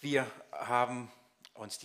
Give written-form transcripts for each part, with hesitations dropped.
Wir haben uns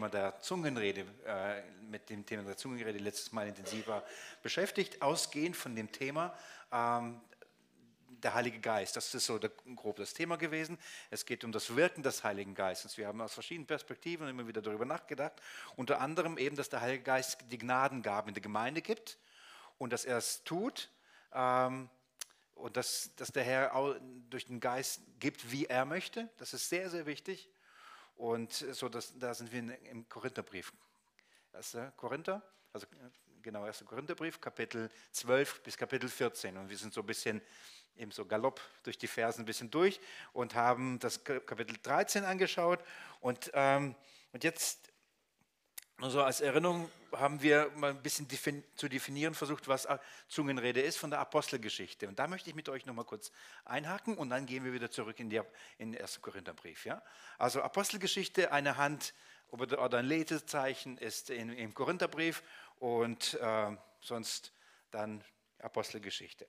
mit dem Thema der Zungenrede letztes Mal intensiver beschäftigt, ausgehend von dem Thema der Heilige Geist. Das ist so grob das Thema gewesen. Es geht um das Wirken des Heiligen Geistes. Wir haben aus verschiedenen Perspektiven immer wieder darüber nachgedacht. Unter anderem eben, dass der Heilige Geist die Gnadengaben in der Gemeinde gibt und dass er es tut und dass der Herr durch den Geist gibt, wie er möchte. Das ist sehr, sehr wichtig. Und so, da sind wir im Korintherbrief. 1. Korinther, also genau 1. Korintherbrief, Kapitel 12 bis Kapitel 14. Und wir sind so ein bisschen eben so galopp durch die Versen ein bisschen durch und haben das Kapitel 13 angeschaut. Und jetzt, nur so als Erinnerung, haben wir mal ein bisschen zu definieren versucht, was Zungenrede ist von der Apostelgeschichte. Und da möchte ich mit euch nochmal kurz einhaken und dann gehen wir wieder zurück in den 1. Korintherbrief. Ja? Also Apostelgeschichte, eine Hand oder ein Lesezeichen ist im Korintherbrief und sonst dann Apostelgeschichte.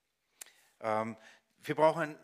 Wir brauchen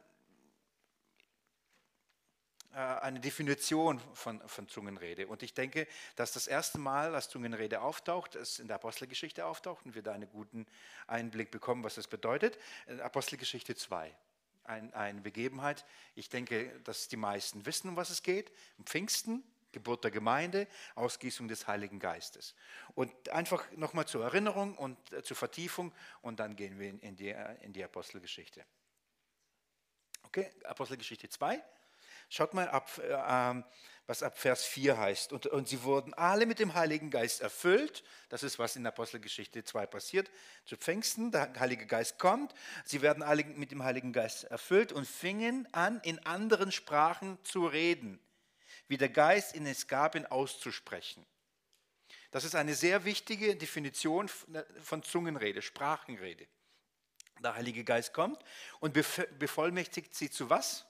eine Definition von Zungenrede. Und ich denke, dass das erste Mal, als Zungenrede auftaucht, es in der Apostelgeschichte auftaucht und wir da einen guten Einblick bekommen, was das bedeutet. Apostelgeschichte 2, eine Begebenheit. Ich denke, dass die meisten wissen, um was es geht. Pfingsten, Geburt der Gemeinde, Ausgießung des Heiligen Geistes. Und einfach nochmal zur Erinnerung und zur Vertiefung und dann gehen wir in die Apostelgeschichte. Okay, Apostelgeschichte 2. Schaut mal, was ab Vers 4 heißt. Und sie wurden alle mit dem Heiligen Geist erfüllt. Das ist, was in Apostelgeschichte 2 passiert. Zu Pfingsten, der Heilige Geist kommt. Sie werden alle mit dem Heiligen Geist erfüllt und fingen an, in anderen Sprachen zu reden, wie der Geist ihnen es gab, ihn auszusprechen. Das ist eine sehr wichtige Definition von Zungenrede, Sprachenrede. Der Heilige Geist kommt und bevollmächtigt sie zu was?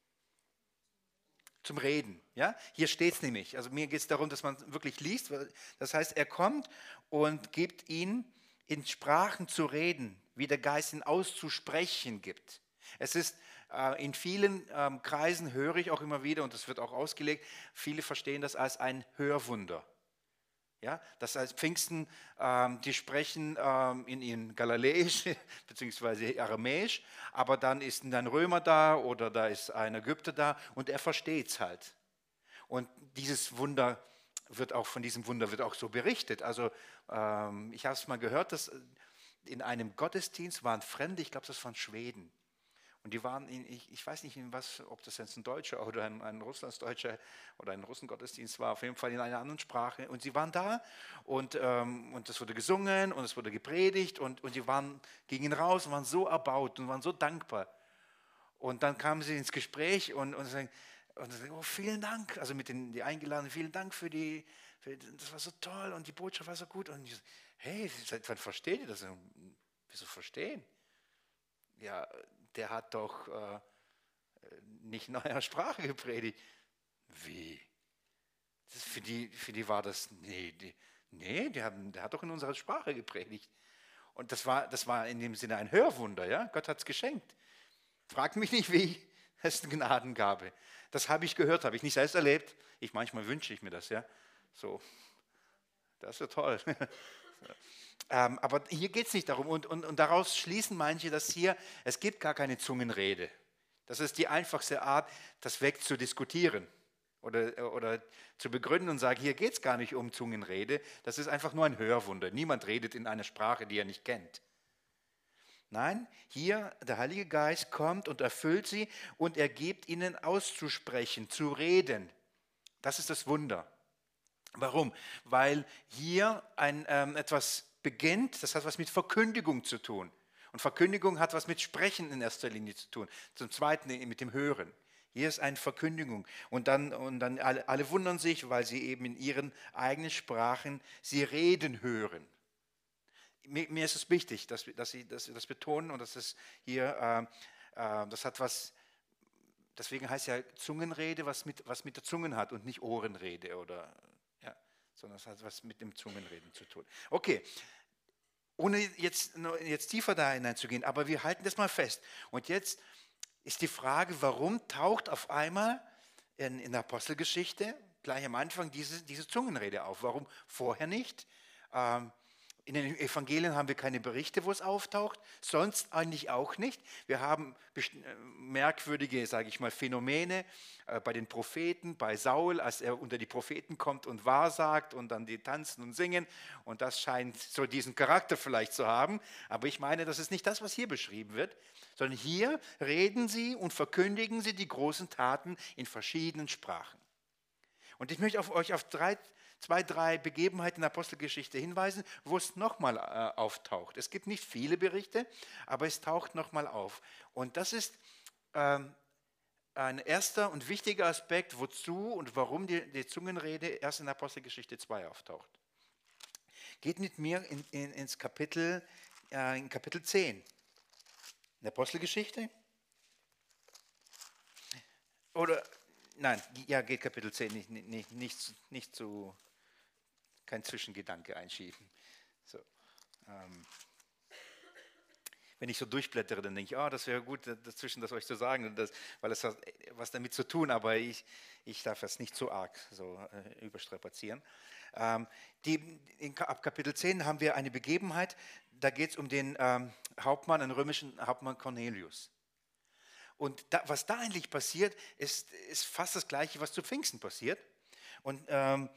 Zum Reden. Ja? Hier steht es nämlich. Also mir geht es darum, dass man wirklich liest. Das heißt, er kommt und gibt ihnen in Sprachen zu reden, wie der Geist ihn auszusprechen gibt. Es ist in vielen Kreisen, höre ich auch immer wieder, und das wird auch ausgelegt, viele verstehen das als ein Hörwunder. Ja, das heißt, Pfingsten, die sprechen in Galiläisch bzw. Aramäisch, aber dann ist ein Römer da oder da ist ein Ägypter da und er versteht es halt. Und von diesem Wunder wird auch so berichtet. Also ich habe es mal gehört, dass in einem Gottesdienst waren Fremde, ich glaube, das waren Schweden. Und die waren, ich weiß nicht, ob das jetzt ein Deutscher oder ein Russlandsdeutscher oder ein Russengottesdienst war, auf jeden Fall in einer anderen Sprache. Und sie waren da und es wurde gesungen und es wurde gepredigt und sie gingen raus und waren so erbaut und waren so dankbar. Und dann kamen sie ins Gespräch und sagen, oh, vielen Dank, also mit die Eingeladenen, vielen Dank das war so toll und die Botschaft war so gut. Und ich so, hey, seit wann versteht ihr das? Wieso verstehen? Ja, der hat doch nicht in eurer Sprache gepredigt. Wie? Für die war das, der hat doch in unserer Sprache gepredigt. Und das war in dem Sinne ein Hörwunder, ja? Gott hat es geschenkt. Fragt mich nicht, wie, das ist eine Gnadengabe. Das habe ich gehört, habe ich nicht selbst erlebt. Manchmal wünsche ich mir das, ja. So, das ist ja toll. Aber hier geht es nicht darum und daraus schließen manche, dass es gibt gar keine Zungenrede. Das ist die einfachste Art, das wegzudiskutieren oder zu begründen und sagen, hier geht es gar nicht um Zungenrede, das ist einfach nur ein Hörwunder. Niemand redet in einer Sprache, die er nicht kennt. Nein, hier der Heilige Geist kommt und erfüllt sie und er gibt ihnen auszusprechen, zu reden. Das ist das Wunder. Warum? Weil hier etwas beginnt, das hat was mit Verkündigung zu tun. Und Verkündigung hat was mit Sprechen in erster Linie zu tun. Zum Zweiten mit dem Hören. Hier ist eine Verkündigung. Und dann alle wundern sich, weil sie eben in ihren eigenen Sprachen sie reden hören. Mir ist es wichtig, dass sie das betonen und dass es hier, das hat was, deswegen heißt ja Zungenrede, was mit der Zunge hat und nicht Ohrenrede sondern es hat was mit dem Zungenreden zu tun. Okay, ohne jetzt tiefer da hineinzugehen, aber wir halten das mal fest. Und jetzt ist die Frage, warum taucht auf einmal in der Apostelgeschichte gleich am Anfang diese Zungenrede auf. Warum vorher nicht? In den Evangelien haben wir keine Berichte, wo es auftaucht, sonst eigentlich auch nicht. Wir haben merkwürdige, sage ich mal, Phänomene bei den Propheten, bei Saul, als er unter die Propheten kommt und wahrsagt und dann die tanzen und singen. Und das scheint so diesen Charakter vielleicht zu haben. Aber ich meine, das ist nicht das, was hier beschrieben wird, sondern hier reden sie und verkündigen sie die großen Taten in verschiedenen Sprachen. Und ich möchte euch auf zwei, drei Begebenheiten in der Apostelgeschichte hinweisen, wo es nochmal auftaucht. Es gibt nicht viele Berichte, aber es taucht nochmal auf. Und das ist ein erster und wichtiger Aspekt, wozu und warum die Zungenrede erst in der Apostelgeschichte 2 auftaucht. Geht mit mir ins Kapitel 10. In der Apostelgeschichte? Oder, nein, ja, geht Kapitel 10, nicht zu... Kein Zwischengedanke einschieben. So, wenn ich so durchblättere, dann denke ich, das wäre gut, dazwischen das euch zu sagen, weil es hat was damit zu tun, aber ich darf das nicht so arg so überstrapazieren. Ab Kapitel 10 haben wir eine Begebenheit, da geht es um den Hauptmann, einen römischen Hauptmann Cornelius. Und was da eigentlich passiert, ist fast das Gleiche, was zu Pfingsten passiert. Und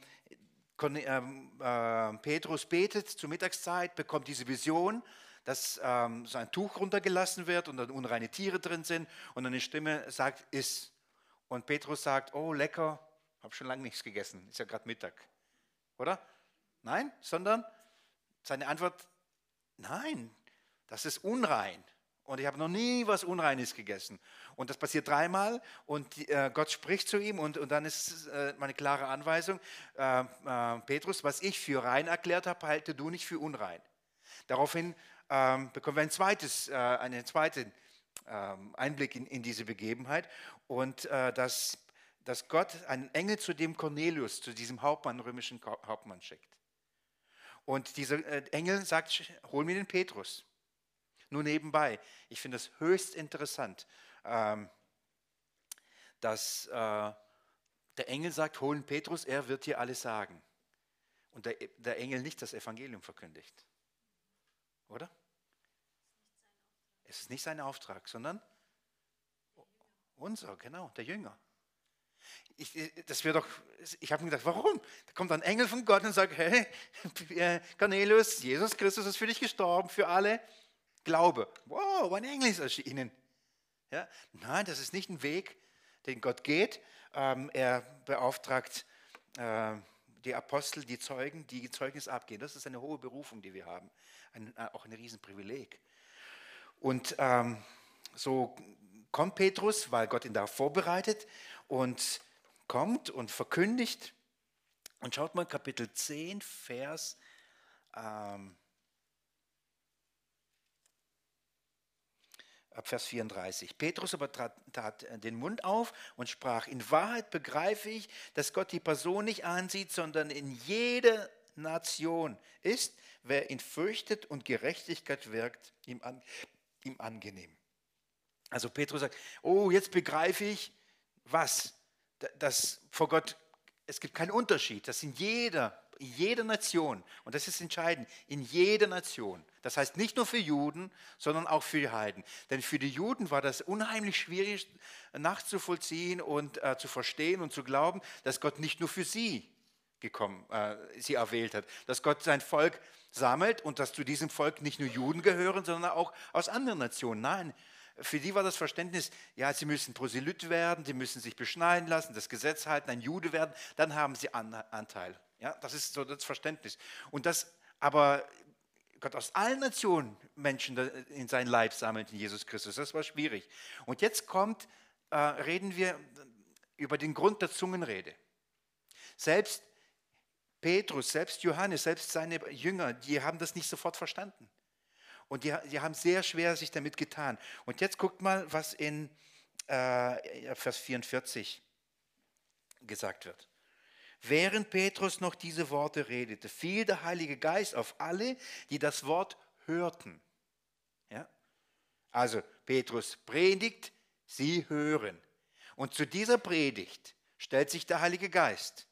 Petrus betet zur Mittagszeit, bekommt diese Vision, dass so ein Tuch runtergelassen wird und dann unreine Tiere drin sind und eine Stimme sagt, iss. Und Petrus sagt, oh lecker, habe schon lange nichts gegessen, ist ja gerade Mittag. Oder? Nein, sondern seine Antwort, nein, das ist unrein. Und ich habe noch nie was Unreines gegessen. Und das passiert 3-mal und Gott spricht zu ihm und dann ist meine klare Anweisung, Petrus, was ich für rein erklärt habe, halte du nicht für unrein. Daraufhin bekommen wir einen zweiten Einblick in diese Begebenheit und dass Gott einen Engel zu dem Cornelius, zu diesem Hauptmann, römischen Hauptmann schickt. Und dieser Engel sagt, hol mir den Petrus. Nur nebenbei, ich finde es höchst interessant, dass der Engel sagt, holen Petrus, er wird dir alles sagen. Und der Engel nicht das Evangelium verkündigt. Oder? Es ist nicht sein Auftrag, sondern unser, genau, der Jünger. Ich habe mir gedacht, warum? Da kommt ein Engel von Gott und sagt, hey, Cornelius, Jesus Christus ist für dich gestorben, für alle. Glaube, wow, ein Engel ist erschienen. Ja? Nein, das ist nicht ein Weg, den Gott geht. Er beauftragt die Apostel, die Zeugen, die Zeugnis abgeben. Das ist eine hohe Berufung, die wir haben. Auch ein Riesenprivileg. Und so kommt Petrus, weil Gott ihn da vorbereitet und kommt und verkündigt. Und schaut mal, Kapitel 10, Vers 34. Petrus aber tat den Mund auf und sprach, in Wahrheit begreife ich, dass Gott die Person nicht ansieht, sondern in jeder Nation ist, wer ihn fürchtet und Gerechtigkeit wirkt, ihm angenehm. Also Petrus sagt, oh, jetzt begreife ich, was? Dass vor Gott, es gibt keinen Unterschied, dass in jeder Nation, und das ist entscheidend, in jeder Nation, das heißt nicht nur für Juden, sondern auch für die Heiden. Denn für die Juden war das unheimlich schwierig nachzuvollziehen und zu verstehen und zu glauben, dass Gott nicht nur für sie erwählt hat, dass Gott sein Volk sammelt und dass zu diesem Volk nicht nur Juden gehören, sondern auch aus anderen Nationen. Nein, für die war das Verständnis, ja, sie müssen Proselyt werden, sie müssen sich beschneiden lassen, das Gesetz halten, ein Jude werden, dann haben sie Anteil. Ja, das ist so das Verständnis. Und das aber Gott aus allen Nationen Menschen in sein Leib sammelt in Jesus Christus, das war schwierig. Und jetzt reden wir über den Grund der Zungenrede. Selbst Petrus, selbst Johannes, selbst seine Jünger, die haben das nicht sofort verstanden. Und die haben sehr schwer sich damit getan. Und jetzt guckt mal, was in Vers 44 gesagt wird. Während Petrus noch diese Worte redete, fiel der Heilige Geist auf alle, die das Wort hörten. Ja? Also Petrus predigt, sie hören. Und zu dieser Predigt stellt sich der Heilige Geist.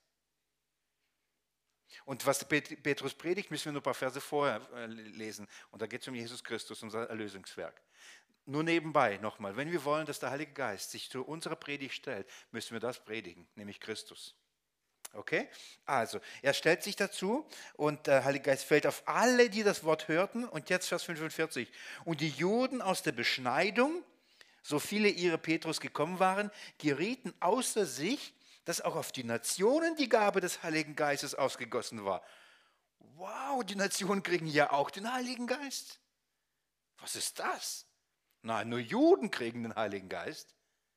Und was Petrus predigt, müssen wir nur ein paar Verse vorher lesen. Und da geht es um Jesus Christus, unser Erlösungswerk. Nur nebenbei nochmal, wenn wir wollen, dass der Heilige Geist sich zu unserer Predigt stellt, müssen wir das predigen, nämlich Christus. Okay? Also, er stellt sich dazu und der Heilige Geist fällt auf alle, die das Wort hörten. Und jetzt Vers 45. Und die Juden aus der Beschneidung, so viele ihre Petrus gekommen waren, gerieten außer sich, dass auch auf die Nationen die Gabe des Heiligen Geistes ausgegossen war. Wow, die Nationen kriegen ja auch den Heiligen Geist. Was ist das? Nein, nur Juden kriegen den Heiligen Geist.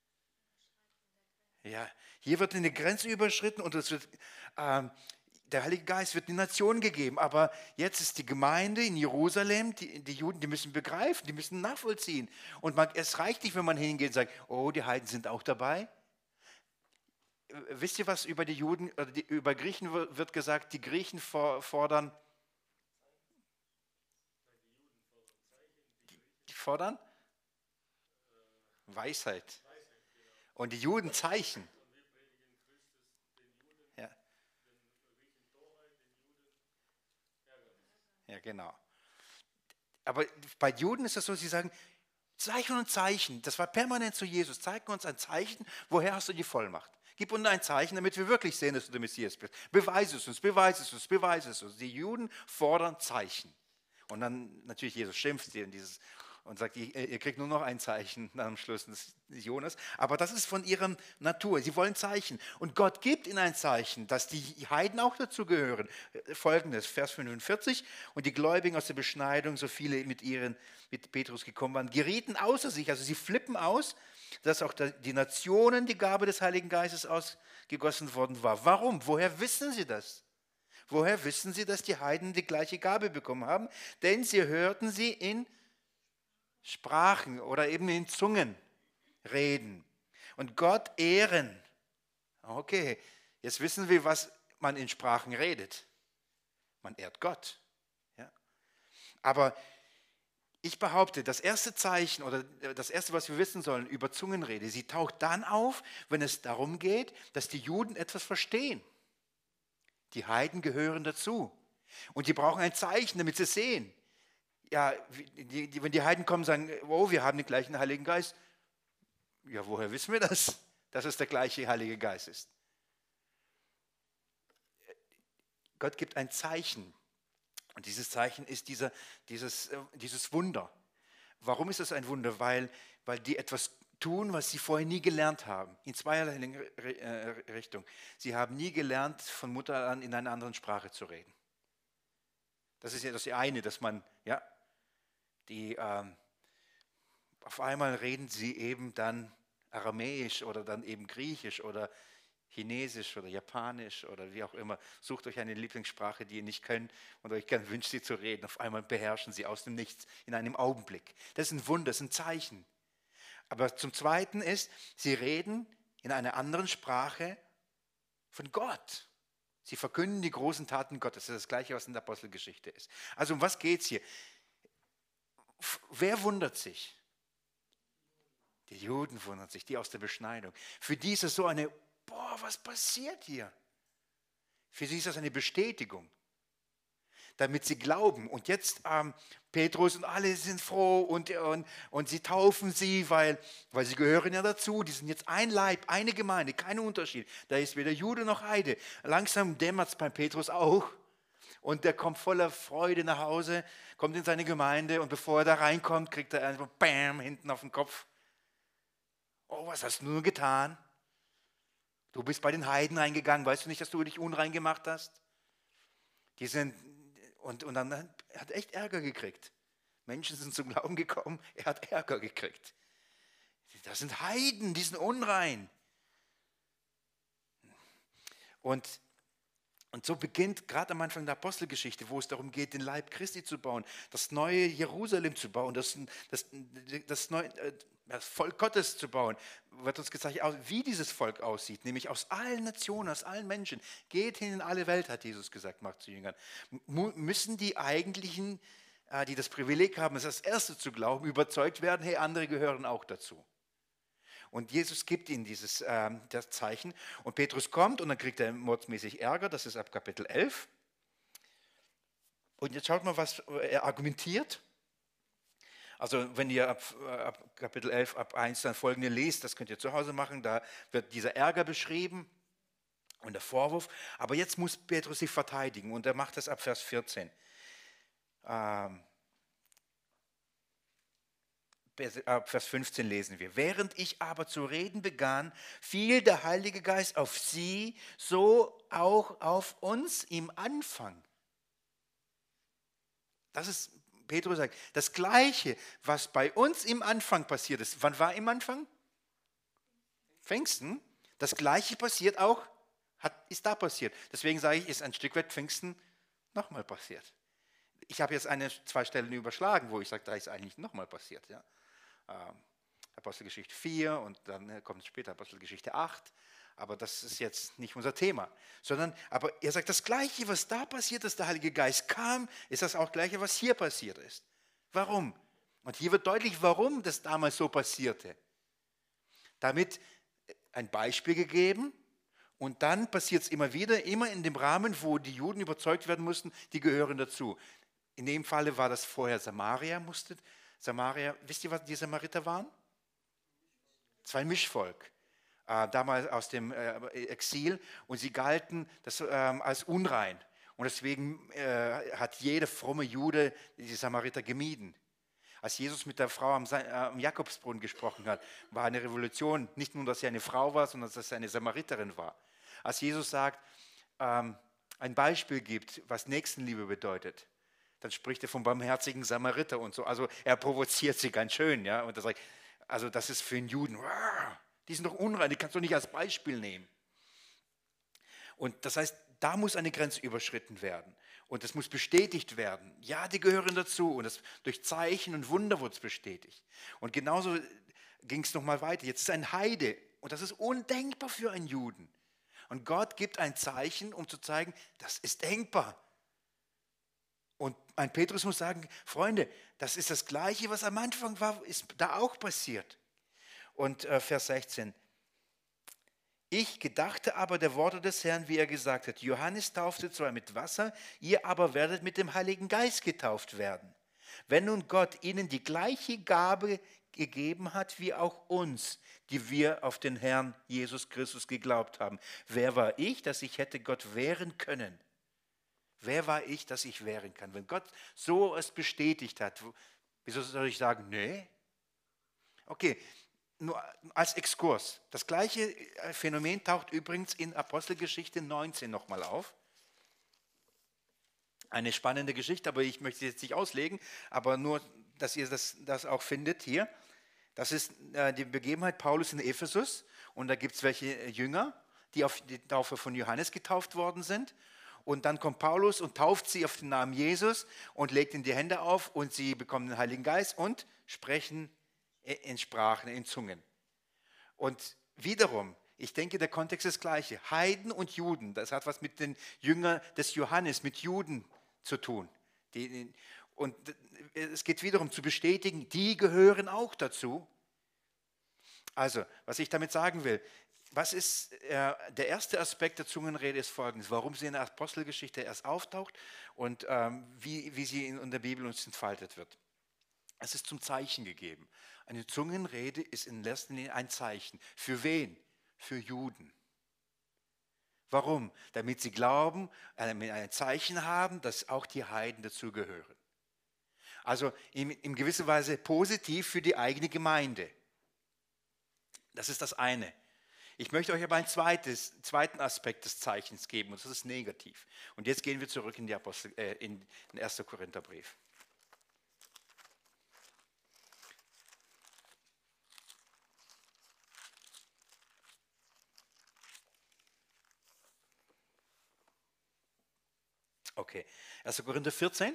Ja, hier wird eine Grenze überschritten und der Heilige Geist wird den Nationen gegeben. Aber jetzt ist die Gemeinde in Jerusalem, die Juden, die müssen begreifen, die müssen nachvollziehen. Und es reicht nicht, wenn man hingeht und sagt, oh, die Heiden sind auch dabei. Wisst ihr, was über die Juden, über Griechen wird gesagt? Die Griechen fordern. Die fordern? Weisheit. Und die Juden Zeichen. Ja. Ja, genau. Aber bei Juden ist es so, sie sagen, Zeichen und Zeichen, das war permanent zu Jesus. Zeig uns ein Zeichen, woher hast du die Vollmacht? Gib uns ein Zeichen, damit wir wirklich sehen, dass du der Messias bist. Beweise es uns, beweise es uns, beweise es uns. Die Juden fordern Zeichen. Und dann natürlich Jesus schimpft sie und sagt, ihr kriegt nur noch ein Zeichen am Schluss des Jonas. Aber das ist von ihrer Natur. Sie wollen Zeichen. Und Gott gibt ihnen ein Zeichen, dass die Heiden auch dazu gehören. Folgendes, Vers 45. Und die Gläubigen aus der Beschneidung, so viele mit Petrus gekommen waren, gerieten außer sich. Also sie flippen aus, dass auch die Nationen die Gabe des Heiligen Geistes ausgegossen worden war. Warum? Woher wissen sie das? Woher wissen sie, dass die Heiden die gleiche Gabe bekommen haben? Denn sie hörten sie in Sprachen oder eben in Zungen reden und Gott ehren. Okay, jetzt wissen wir, was man in Sprachen redet. Man ehrt Gott. Ja? Aber ich behaupte, das erste Zeichen oder das erste, was wir wissen sollen über Zungenrede, sie taucht dann auf, wenn es darum geht, dass die Juden etwas verstehen. Die Heiden gehören dazu und die brauchen ein Zeichen, damit sie sehen. Ja, wenn die Heiden kommen und sagen, oh, wir haben den gleichen Heiligen Geist. Ja, woher wissen wir das, dass es der gleiche Heilige Geist ist? Gott gibt ein Zeichen. Und dieses Zeichen ist dieses Wunder. Warum ist das ein Wunder? Weil die etwas tun, was sie vorher nie gelernt haben. In zweierlei Richtung. Sie haben nie gelernt, von Mutter an in einer anderen Sprache zu reden. Das ist ja das eine, dass man, ja, auf einmal reden sie eben dann Aramäisch oder dann eben Griechisch oder Chinesisch oder Japanisch oder wie auch immer. Sucht euch eine Lieblingssprache, die ihr nicht könnt und euch gern wünscht, sie zu reden. Auf einmal beherrschen sie aus dem Nichts in einem Augenblick. Das ist ein Wunder, das ist ein Zeichen. Aber zum Zweiten ist, sie reden in einer anderen Sprache von Gott. Sie verkünden die großen Taten Gottes. Das ist das Gleiche, was in der Apostelgeschichte ist. Also um was geht es hier? Wer wundert sich? Die Juden wundern sich, die aus der Beschneidung. Für die ist es so eine, was passiert hier? Für sie ist das eine Bestätigung, damit sie glauben. Und jetzt Petrus und alle sind froh und sie taufen sie, weil sie gehören ja dazu. Die sind jetzt ein Leib, eine Gemeinde, kein Unterschied. Da ist weder Jude noch Heide. Langsam dämmert es bei Petrus auch. Und der kommt voller Freude nach Hause, kommt in seine Gemeinde und bevor er da reinkommt, kriegt er einfach BAM hinten auf den Kopf. Oh, was hast du nur getan? Du bist bei den Heiden eingegangen, weißt du nicht, dass du dich unrein gemacht hast? Und dann hat er echt Ärger gekriegt. Menschen sind zum Glauben gekommen, er hat Ärger gekriegt. Das sind Heiden, die sind unrein. Und so beginnt gerade am Anfang der Apostelgeschichte, wo es darum geht, den Leib Christi zu bauen, das neue Jerusalem zu bauen, das Volk Gottes zu bauen, wird uns gezeigt, wie dieses Volk aussieht, nämlich aus allen Nationen, aus allen Menschen. Geht hin in alle Welt, hat Jesus gesagt, macht zu Jüngern. Müssen die eigentlichen, die das Privileg haben, das Erste zu glauben, überzeugt werden, hey, andere gehören auch dazu. Und Jesus gibt ihnen das Zeichen. Und Petrus kommt und dann kriegt er mordsmäßig Ärger. Das ist ab Kapitel 11. Und jetzt schaut mal, was er argumentiert. Also wenn ihr ab Kapitel 11, ab 1 dann folgende lest, das könnt ihr zu Hause machen, da wird dieser Ärger beschrieben und der Vorwurf. Aber jetzt muss Petrus sich verteidigen und er macht das ab Vers 14. Ab Vers 15 lesen wir. Während ich aber zu reden begann, fiel der Heilige Geist auf sie, so auch auf uns im Anfang. Das ist, Petrus sagt, das Gleiche, was bei uns im Anfang passiert ist. Wann war im Anfang? Pfingsten. Das Gleiche passiert auch, ist da passiert. Deswegen sage ich, ist ein Stück weit Pfingsten nochmal passiert. Ich habe jetzt zwei Stellen überschlagen, wo ich sage, da ist eigentlich nochmal passiert. Ja. Apostelgeschichte 4 und dann kommt später Apostelgeschichte 8. Aber das ist jetzt nicht unser Thema. Aber er sagt, das Gleiche, was da passiert ist, der Heilige Geist kam, ist das auch Gleiche, was hier passiert ist. Warum? Und hier wird deutlich, warum das damals so passierte. Damit ein Beispiel gegeben und dann passiert es immer wieder, immer in dem Rahmen, wo die Juden überzeugt werden mussten, die gehören dazu. In dem Falle war das vorher Samaria. Wisst ihr, was die Samariter waren? Zwei Mischvolk. Damals aus dem Exil und sie galten als unrein. Und deswegen hat jeder fromme Jude die Samariter gemieden. Als Jesus mit der Frau am Jakobsbrunnen gesprochen hat, war eine Revolution. Nicht nur, dass sie eine Frau war, sondern dass sie eine Samariterin war. Als Jesus sagt, ein Beispiel gibt, was Nächstenliebe bedeutet, dann spricht er vom barmherzigen Samariter und so. Also er provoziert sie ganz schön. Ja? Und er sagt, also das ist für einen Juden, die sind doch unrein, die kannst du nicht als Beispiel nehmen. Und das heißt, da muss eine Grenze überschritten werden. Und das muss bestätigt werden. Ja, die gehören dazu. Und durch Zeichen und Wunder wurde es bestätigt. Und genauso ging es nochmal weiter. Jetzt ist ein Heide. Und das ist undenkbar für einen Juden. Und Gott gibt ein Zeichen, um zu zeigen, das ist denkbar. Und ein Petrus muss sagen, Freunde, das ist das Gleiche, was am Anfang war, ist da auch passiert. Und Vers 16. Ich gedachte aber der Worte des Herrn, wie er gesagt hat, Johannes taufte zwar mit Wasser, ihr aber werdet mit dem Heiligen Geist getauft werden. Wenn nun Gott ihnen die gleiche Gabe gegeben hat, wie auch uns, die wir auf den Herrn Jesus Christus geglaubt haben. Wer war ich, dass ich hätte Gott wehren können? Wer war ich, dass ich wehren kann? Wenn Gott so es bestätigt hat, wieso soll ich sagen, nee? Okay, nur als Exkurs. Das gleiche Phänomen taucht übrigens in Apostelgeschichte 19 nochmal auf. Eine spannende Geschichte, aber ich möchte sie jetzt nicht auslegen, aber nur, dass ihr das auch findet hier. Das ist die Begebenheit Paulus in Ephesus und da gibt es welche Jünger, die auf die Taufe von Johannes getauft worden sind. Und dann kommt Paulus und tauft sie auf den Namen Jesus und legt ihnen die Hände auf und sie bekommen den Heiligen Geist und sprechen in Sprachen, in Zungen. Und wiederum, ich denke, der Kontext ist das gleiche. Heiden und Juden, das hat was mit den Jüngern des Johannes, mit Juden zu tun. Und es geht wiederum zu bestätigen, die gehören auch dazu. Also, was ich damit sagen will, was ist der erste Aspekt der Zungenrede ist folgendes, warum sie in der Apostelgeschichte erst auftaucht und wie sie in der Bibel uns entfaltet wird. Es ist zum Zeichen gegeben. Eine Zungenrede ist in erster Linie ein Zeichen. Für wen? Für Juden. Warum? Damit sie glauben, ein Zeichen haben, dass auch die Heiden dazugehören. Also in gewisser Weise positiv für die eigene Gemeinde. Das ist das eine. Ich möchte euch aber einen zweiten Aspekt des Zeichens geben, und das ist negativ. Und jetzt gehen wir zurück in den 1. Korintherbrief. Okay, 1. Korinther 14.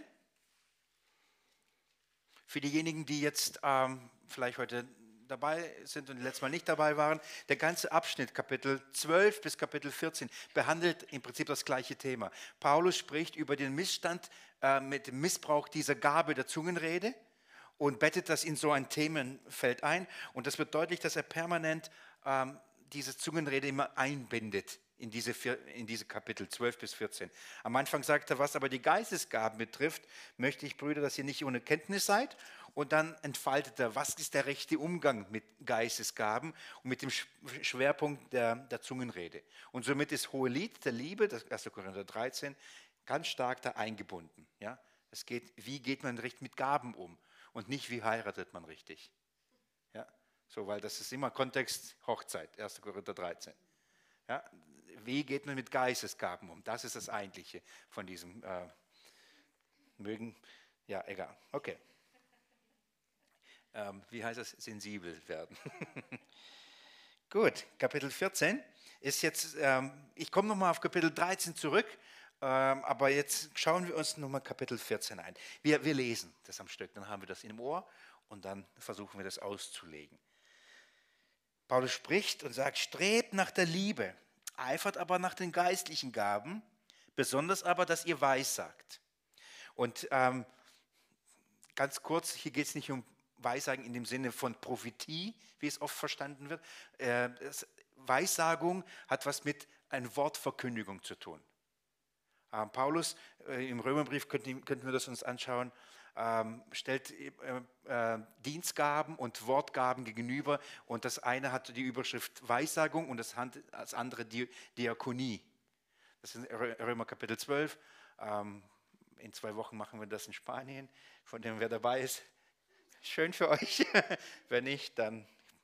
Für diejenigen, die jetzt vielleicht heute dabei sind und letztes Mal nicht dabei waren, der ganze Abschnitt, Kapitel 12 bis Kapitel 14, behandelt im Prinzip das gleiche Thema. Paulus spricht über den Missstand mit dem Missbrauch dieser Gabe der Zungenrede und bettet das in so ein Themenfeld ein. Und das wird deutlich, dass er permanent diese Zungenrede immer einbindet in diese Kapitel 12 bis 14. Am Anfang sagt er, was aber die Geistesgaben betrifft, möchte ich, Brüder, dass ihr nicht ohne Kenntnis seid. Und dann entfaltet er, was ist der rechte Umgang mit Geistesgaben und mit dem Schwerpunkt der Zungenrede. Und somit ist Hohelied der Liebe, das 1. Korinther 13, ganz stark da eingebunden. Ja? Es geht, wie geht man richtig mit Gaben um und nicht, wie heiratet man richtig. Ja? So, weil das ist immer Kontext Hochzeit, 1. Korinther 13. Ja? Wie geht man mit Geistesgaben um? Das ist das Eigentliche von diesem ja, egal, okay. Wie heißt das? Sensibel werden. Gut, Kapitel 14 ist jetzt, ich komme nochmal auf Kapitel 13 zurück, aber jetzt schauen wir uns nochmal Kapitel 14 ein. Wir lesen das am Stück, dann haben wir das im Ohr und dann versuchen wir das auszulegen. Paulus spricht und sagt, strebt nach der Liebe, eifert aber nach den geistlichen Gaben, besonders aber, dass ihr weissagt. Und ganz kurz, hier geht es nicht um Weissagen in dem Sinne von Prophetie, wie es oft verstanden wird. Weissagung hat was mit einer Wortverkündigung zu tun. Paulus im Römerbrief, könnten wir das uns anschauen, stellt Dienstgaben und Wortgaben gegenüber und das eine hat die Überschrift Weissagung und das andere Diakonie. Das ist Römer Kapitel 12. In 2 Wochen machen wir das in Spanien, von dem wer dabei ist. Schön für euch. Wenn nicht, dann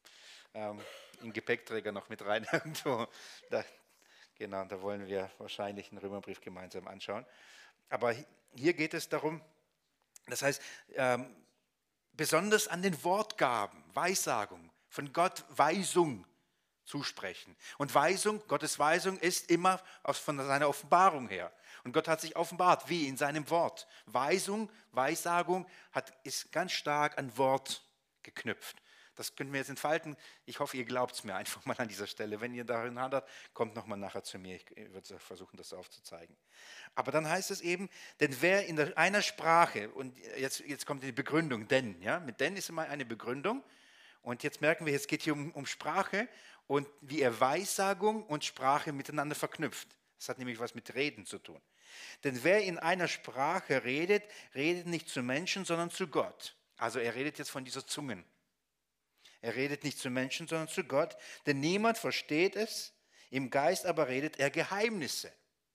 im Gepäckträger noch mit rein irgendwo. Genau, da wollen wir wahrscheinlich einen Römerbrief gemeinsam anschauen. Aber hier geht es darum, das heißt, besonders an den Wortgaben, Weissagung, von Gott Weisung zusprechen. Und Weisung, Gottes Weisung ist immer von seiner Offenbarung her. Und Gott hat sich offenbart, wie in seinem Wort. Weissagung ist ganz stark an Wort geknüpft. Das können wir jetzt entfalten. Ich hoffe, ihr glaubt es mir einfach mal an dieser Stelle. Wenn ihr darin handelt, kommt nochmal nachher zu mir. Ich würde versuchen, das aufzuzeigen. Aber dann heißt es eben, denn wer in einer Sprache, und jetzt kommt die Begründung, denn, ja, mit denn ist immer eine Begründung. Und jetzt merken wir, es geht hier um Sprache und wie er Weissagung und Sprache miteinander verknüpft. Das hat nämlich was mit Reden zu tun. Denn wer in einer Sprache redet, redet nicht zu Menschen, sondern zu Gott. Also er redet jetzt von dieser Zungen. Er redet nicht zu Menschen, sondern zu Gott, denn niemand versteht es, im Geist aber redet er Geheimnisse.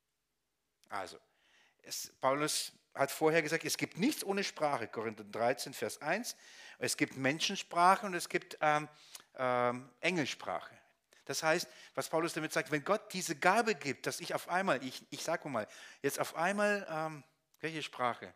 Also, Paulus hat vorher gesagt, es gibt nichts ohne Sprache, Korinther 13, Vers 1. Es gibt Menschensprache und es gibt Engelsprache. Das heißt, was Paulus damit sagt, wenn Gott diese Gabe gibt, dass ich auf einmal, ich sage mal, jetzt auf einmal, welche Sprache?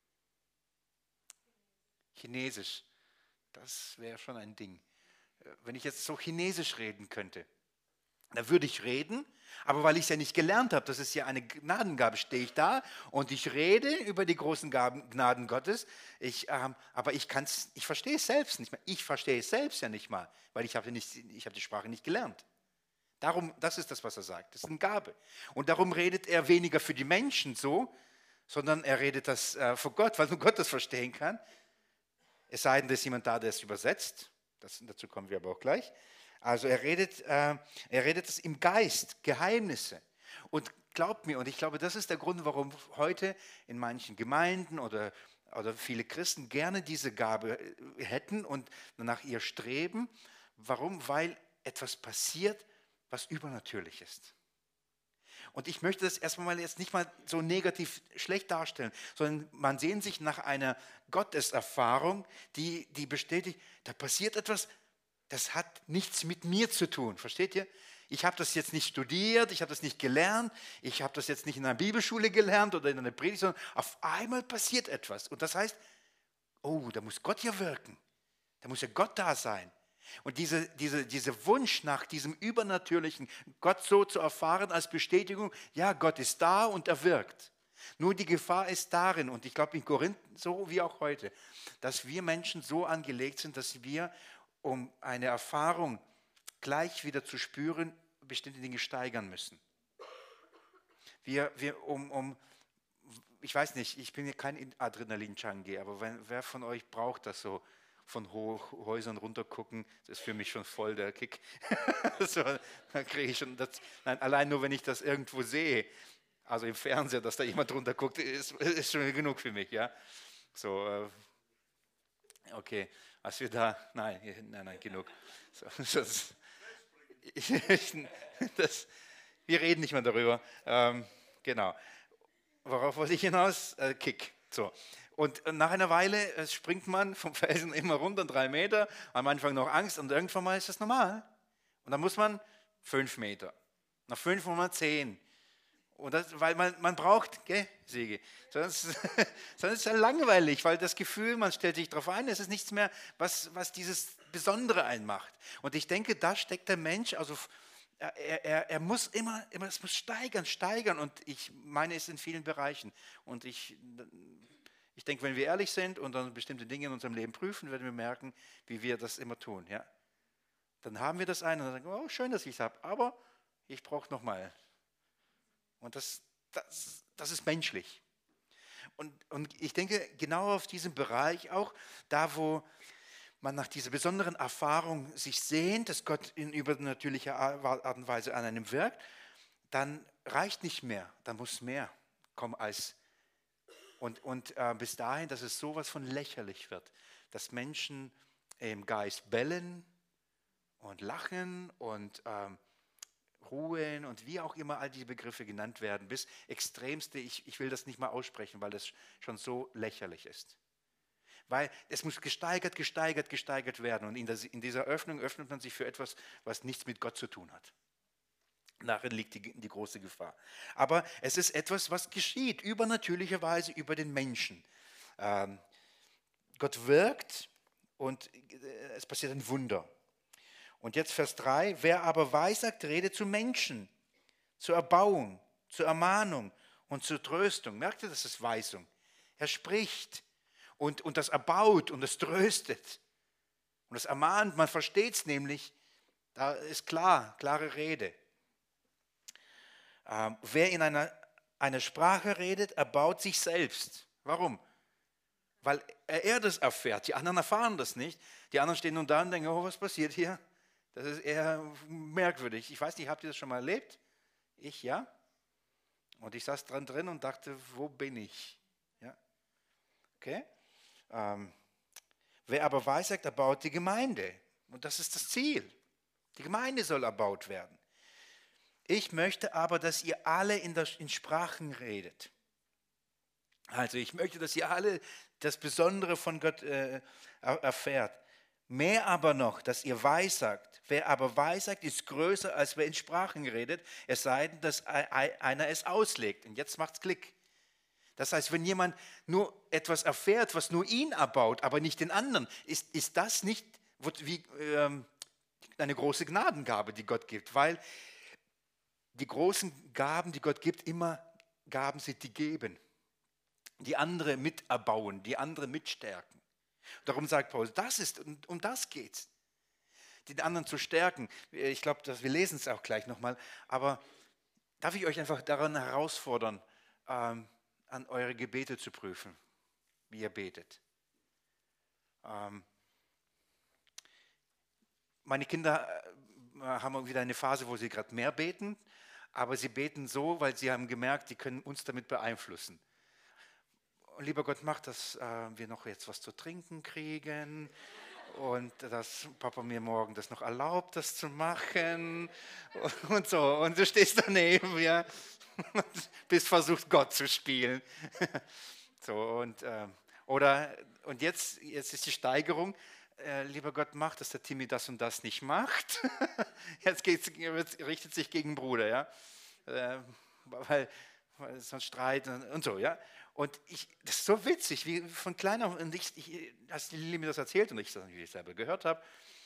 Chinesisch. Das wäre schon ein Ding. Wenn ich jetzt so Chinesisch reden könnte, dann würde ich reden, aber weil ich es ja nicht gelernt habe, das ist ja eine Gnadengabe, stehe ich da und ich rede über die großen Gnaden Gottes, aber ich verstehe es selbst nicht mehr. Ich verstehe es selbst ja nicht mal, weil ich habe die Sprache nicht gelernt. Darum, das ist das, was er sagt. Das ist eine Gabe. Und darum redet er weniger für die Menschen so, sondern er redet das vor Gott, weil nur Gott das verstehen kann. Es sei denn, da ist jemand da, der es übersetzt. Dazu kommen wir aber auch gleich. Also er redet es im Geist, Geheimnisse. Und glaubt mir, und ich glaube, das ist der Grund, warum heute in manchen Gemeinden oder viele Christen gerne diese Gabe hätten und nach ihr streben. Warum? Weil etwas passiert, was übernatürlich ist. Und ich möchte das erstmal jetzt nicht mal so negativ schlecht darstellen, sondern man sehnt sich nach einer Gotteserfahrung, die bestätigt, da passiert etwas, das hat nichts mit mir zu tun. Versteht ihr? Ich habe das jetzt nicht studiert, ich habe das nicht gelernt, ich habe das jetzt nicht in einer Bibelschule gelernt oder in einer Predigt, sondern auf einmal passiert etwas. Und das heißt, oh, da muss Gott ja wirken, da muss ja Gott da sein. Und dieser Wunsch nach diesem Übernatürlichen, Gott so zu erfahren als Bestätigung, ja, Gott ist da und er wirkt. Nur die Gefahr ist darin, und ich glaube in Korinth so wie auch heute, dass wir Menschen so angelegt sind, dass wir, um eine Erfahrung gleich wieder zu spüren, bestimmte Dinge steigern müssen. ich weiß nicht, ich bin ja kein Adrenalin-Junkie, aber wer von euch braucht das so, von Hochhäusern runtergucken, das ist für mich schon voll der Kick. So, dann kriege ich schon das, nein, allein nur, wenn ich das irgendwo sehe, also im Fernseher, dass da jemand runterguckt, ist schon genug für mich, ja. So, okay, als wir da, nein, genug. So, wir reden nicht mehr darüber. Genau. Worauf wollte ich hinaus? Kick. So. Und nach einer Weile springt man vom Felsen immer runter, 3 Meter, am Anfang noch Angst und irgendwann mal ist das normal. Und dann muss man 5 Meter. Nach 5 muss man 10. Und das, weil man braucht, gell, Siege. Sonst ist es ja langweilig, weil das Gefühl, man stellt sich darauf ein, es ist nichts mehr, was dieses Besondere einmacht. Und ich denke, da steckt der Mensch, also er muss immer, es muss steigern. Und ich meine es in vielen Bereichen. Und ich denke, wenn wir ehrlich sind und dann bestimmte Dinge in unserem Leben prüfen, werden wir merken, wie wir das immer tun. Ja? Dann haben wir das ein und dann sagen, oh, schön, dass ich es habe, aber ich brauche noch mal. Und das ist menschlich. Und ich denke, genau auf diesem Bereich auch, da wo man nach dieser besonderen Erfahrung sich sehnt, dass Gott in übernatürlicher Art und Weise an einem wirkt, dann reicht nicht mehr, dann muss mehr kommen als und bis dahin, dass es sowas von lächerlich wird, dass Menschen im Geist bellen und lachen und ruhen und wie auch immer all diese Begriffe genannt werden, bis extremste, ich will das nicht mal aussprechen, weil das schon so lächerlich ist. Weil es muss gesteigert werden. Und in dieser Öffnung öffnet man sich für etwas, was nichts mit Gott zu tun hat. Darin liegt die große Gefahr. Aber es ist etwas, was geschieht, übernatürlicherweise über den Menschen. Gott wirkt und es passiert ein Wunder. Und jetzt Vers 3, wer aber weissagt, redet zu Menschen, zur Erbauung, zur Ermahnung und zur Tröstung. Merkt ihr, das ist Weisung. Er spricht. Und das erbaut und das tröstet und das ermahnt, man versteht es nämlich, da ist klare Rede. Wer in einer Sprache redet, erbaut sich selbst. Warum? Weil er das erfährt, die anderen erfahren das nicht. Die anderen stehen nun da und denken, oh, was passiert hier? Das ist eher merkwürdig. Ich weiß nicht, habt ihr das schon mal erlebt? Ich, ja. Und ich saß drin und dachte, wo bin ich? Ja. Okay. Wer aber weissagt, erbaut die Gemeinde. Und das ist das Ziel. Die Gemeinde soll erbaut werden. Ich möchte aber, dass ihr alle in Sprachen redet. Also ich möchte, dass ihr alle das Besondere von Gott erfährt. Mehr aber noch, dass ihr weissagt. Wer aber weissagt, ist größer, als wer in Sprachen redet, es sei denn, dass einer es auslegt. Und jetzt macht's Klick. Das heißt, wenn jemand nur etwas erfährt, was nur ihn erbaut, aber nicht den anderen, ist das nicht wie eine große Gnadengabe, die Gott gibt. Weil die großen Gaben, die Gott gibt, immer Gaben sind, die geben. Die andere miterbauen, die andere mitstärken. Darum sagt Paulus, um das geht's. Den anderen zu stärken. Ich glaube, wir lesen es auch gleich nochmal. Aber darf ich euch einfach daran herausfordern, an eure Gebete zu prüfen, wie ihr betet. Meine Kinder haben wieder eine Phase, wo sie gerade mehr beten, aber sie beten so, weil sie haben gemerkt, sie können uns damit beeinflussen. Und lieber Gott, mach, dass wir noch jetzt was zu trinken kriegen und dass Papa mir morgen das noch erlaubt, das zu machen und so. Und du stehst daneben, ja. Bis versucht, Gott zu spielen. So, und jetzt ist die Steigerung, lieber Gott, mach, dass der Timmy das und das nicht macht. Jetzt richtet sich gegen den Bruder, ja. Weil sonst Streit und so, ja. Und das ist so witzig, wie von klein auf, und als die Lili mir das erzählt und ich das natürlich selber gehört habe,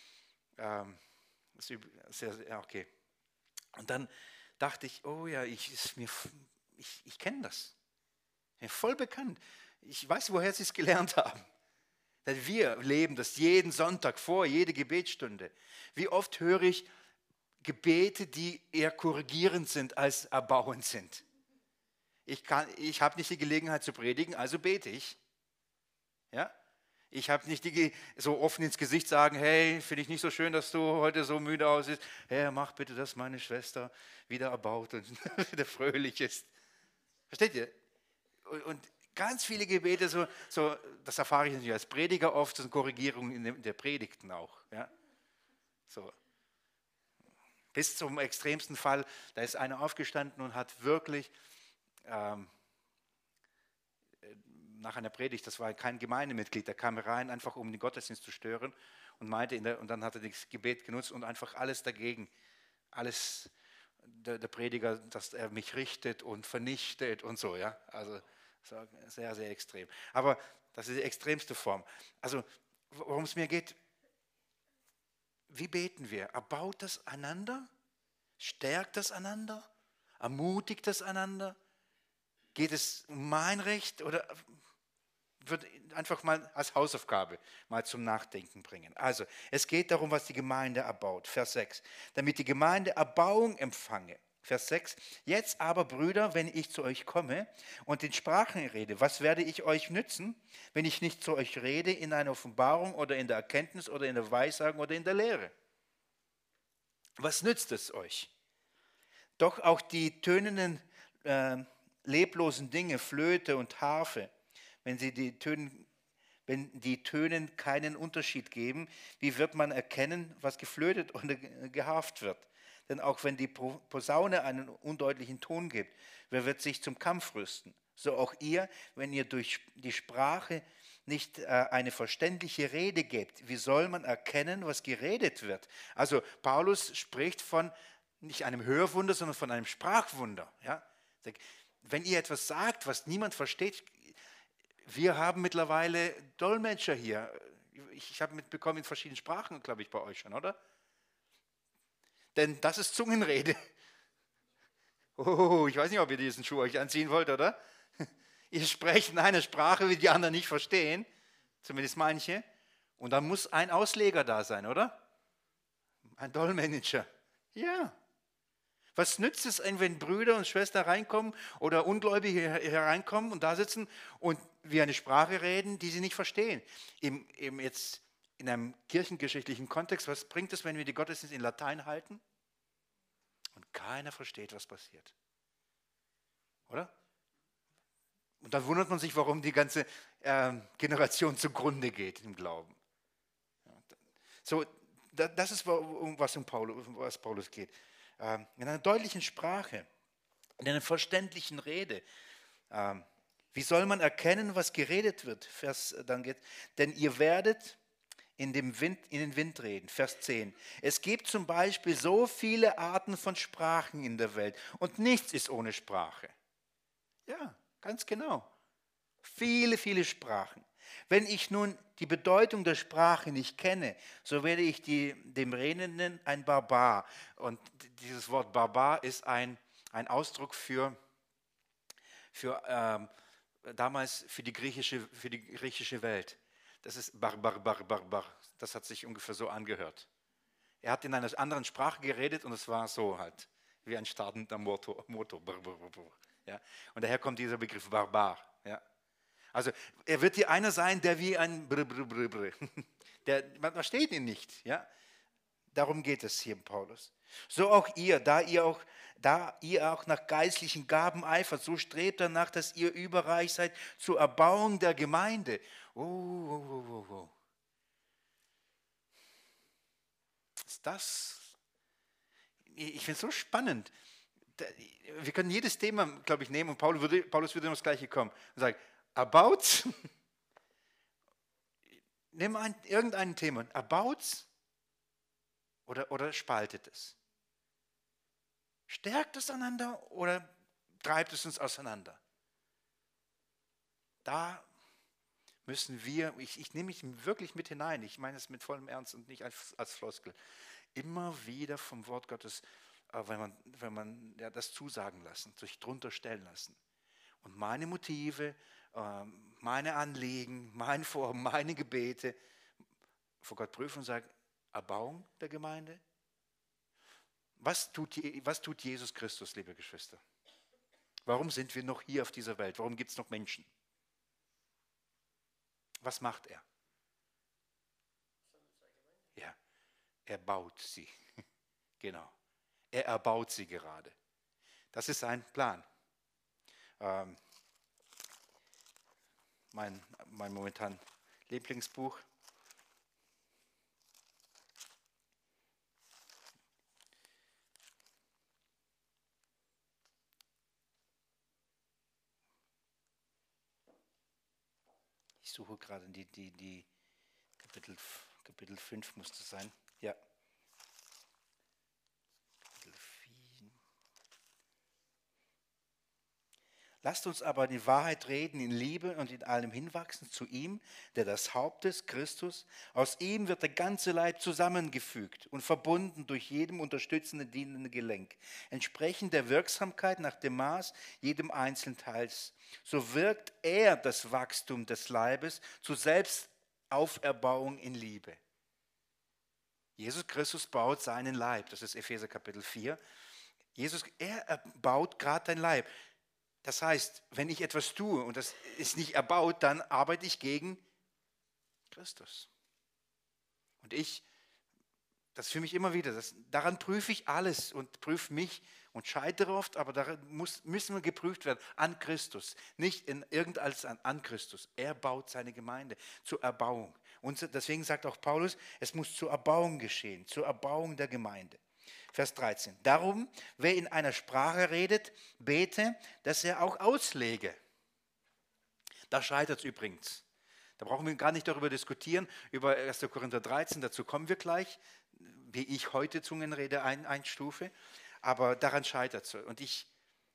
okay. Und dann dachte ich, oh ja, ich kenne das. Mir voll bekannt. Ich weiß, woher sie es gelernt haben. Denn wir leben das jeden Sonntag vor, jede Gebetsstunde. Wie oft höre ich Gebete, die eher korrigierend sind als erbauend sind. Ich habe nicht die Gelegenheit zu predigen, also bete ich. Ja? Ich habe nicht so offen ins Gesicht sagen, hey, finde ich nicht so schön, dass du heute so müde aussiehst. Herr, mach bitte, dass meine Schwester wieder erbaut und wieder fröhlich ist. Versteht ihr? Und ganz viele Gebete, das erfahre ich natürlich als Prediger oft, das sind Korrigierungen in der Predigten auch. Ja? So. Bis zum extremsten Fall, da ist einer aufgestanden und hat wirklich ähm, nach einer Predigt, das war kein Gemeindemitglied, der kam rein, einfach um den Gottesdienst zu stören und meinte, und dann hat er das Gebet genutzt und einfach alles dagegen, alles der Prediger, dass er mich richtet und vernichtet und so, ja, also sehr, sehr extrem. Aber das ist die extremste Form. Also worum es mir geht, wie beten wir? Erbaut das einander? Stärkt das einander? Ermutigt das einander? Geht es um mein Recht oder wird einfach mal als Hausaufgabe mal zum Nachdenken bringen. Also, es geht darum, was die Gemeinde erbaut. Vers 6. Damit die Gemeinde Erbauung empfange. Vers 6. Jetzt aber, Brüder, wenn ich zu euch komme und in Sprachen rede, was werde ich euch nützen, wenn ich nicht zu euch rede in einer Offenbarung oder in der Erkenntnis oder in der Weissagung oder in der Lehre? Was nützt es euch? Doch auch die tönenden, leblosen Dinge, Flöte und Harfe, wenn die Tönen keinen Unterschied geben, wie wird man erkennen, was geflötet oder geharft wird? Denn auch wenn die Posaune einen undeutlichen Ton gibt, wer wird sich zum Kampf rüsten? So auch ihr, wenn ihr durch die Sprache nicht eine verständliche Rede gebt, wie soll man erkennen, was geredet wird? Also Paulus spricht von nicht einem Hörwunder, sondern von einem Sprachwunder. Ja? Wenn ihr etwas sagt, was niemand versteht, wir haben mittlerweile Dolmetscher hier. Ich habe mitbekommen in verschiedenen Sprachen, glaube ich, bei euch schon, oder? Denn das ist Zungenrede. Oh, ich weiß nicht, ob ihr diesen Schuh euch anziehen wollt, oder? Ihr sprecht in einer Sprache, wie die anderen nicht verstehen, zumindest manche. Und dann muss ein Ausleger da sein, oder? Ein Dolmetscher. Ja. Was nützt es, wenn Brüder und Schwestern reinkommen oder Ungläubige hereinkommen und da sitzen und wir eine Sprache reden, die sie nicht verstehen? Eben jetzt in einem kirchengeschichtlichen Kontext, was bringt es, wenn wir die Gottesdienste in Latein halten und keiner versteht, was passiert? Oder? Und dann wundert man sich, warum die ganze Generation zugrunde geht im Glauben. So, das ist, was Paulus geht. In einer deutlichen Sprache, in einer verständlichen Rede. Wie soll man erkennen, was geredet wird? Dann geht, denn ihr werdet in den Wind reden. Vers 10. Es gibt zum Beispiel so viele Arten von Sprachen in der Welt und nichts ist ohne Sprache. Ja, ganz genau. Viele, viele Sprachen. Wenn ich nun die Bedeutung der Sprache nicht kenne, so werde ich dem Redenden ein Barbar. Und dieses Wort Barbar ist ein Ausdruck für damals für die griechische Welt. Das ist Bar. Das hat sich ungefähr so angehört. Er hat in einer anderen Sprache geredet und es war so halt, wie ein startender Motor. Ja? Und daher kommt dieser Begriff Barbar. Ja? Also er wird hier einer sein, der wie ein man versteht ihn nicht. Ja? Darum geht es hier in Paulus. So auch ihr, da ihr auch nach geistlichen Gaben eifert, so strebt danach, dass ihr überreich seid zur Erbauung der Gemeinde. Oh. Ist das? Ich finde es so spannend. Wir können jedes Thema, glaube ich, nehmen und Paulus würde noch das Gleiche kommen und sagen, erbaut, nimm irgendein Thema, erbaut oder spaltet es? Stärkt es einander oder treibt es uns auseinander? Da müssen wir, ich nehme mich wirklich mit hinein, ich meine es mit vollem Ernst und nicht als Floskel, immer wieder vom Wort Gottes, wenn man das zusagen lassen, sich drunter stellen lassen. Und meine Motive, meine Anliegen, mein Vorhaben, meine Gebete vor Gott prüfen und sagen, Erbauung der Gemeinde? Was tut Jesus Christus, liebe Geschwister? Warum sind wir noch hier auf dieser Welt? Warum gibt es noch Menschen? Was macht er? Ja, er baut sie. Genau. Er erbaut sie gerade. Das ist sein Plan. Ähm, mein momentan Lieblingsbuch. Ich suche gerade die Kapitel 5 muss das sein. Ja. Kapitel 4. Lasst uns aber die Wahrheit reden in Liebe und in allem hinwachsen zu ihm, der das Haupt ist, Christus. Aus ihm wird der ganze Leib zusammengefügt und verbunden durch jedem unterstützenden, dienenden Gelenk, entsprechend der Wirksamkeit nach dem Maß jedem einzelnen Teils. So wirkt er das Wachstum des Leibes zur Selbstauferbauung in Liebe. Jesus Christus baut seinen Leib, das ist Epheser Kapitel 4. Er baut gerade dein Leib. Das heißt, wenn ich etwas tue und das ist nicht erbaut, dann arbeite ich gegen Christus. Und das für mich immer wieder, daran prüfe ich alles und prüfe mich und scheitere oft, aber daran müssen wir geprüft werden, an Christus, nicht in irgendetwas an Christus. Er baut seine Gemeinde zur Erbauung. Und deswegen sagt auch Paulus, es muss zur Erbauung geschehen, zur Erbauung der Gemeinde. Vers 13. Darum, wer in einer Sprache redet, bete, dass er auch auslege. Da scheitert es übrigens. Da brauchen wir gar nicht darüber diskutieren, über 1. Korinther 13, dazu kommen wir gleich, wie ich heute Zungenrede einstufe, aber daran scheitert es. Und ich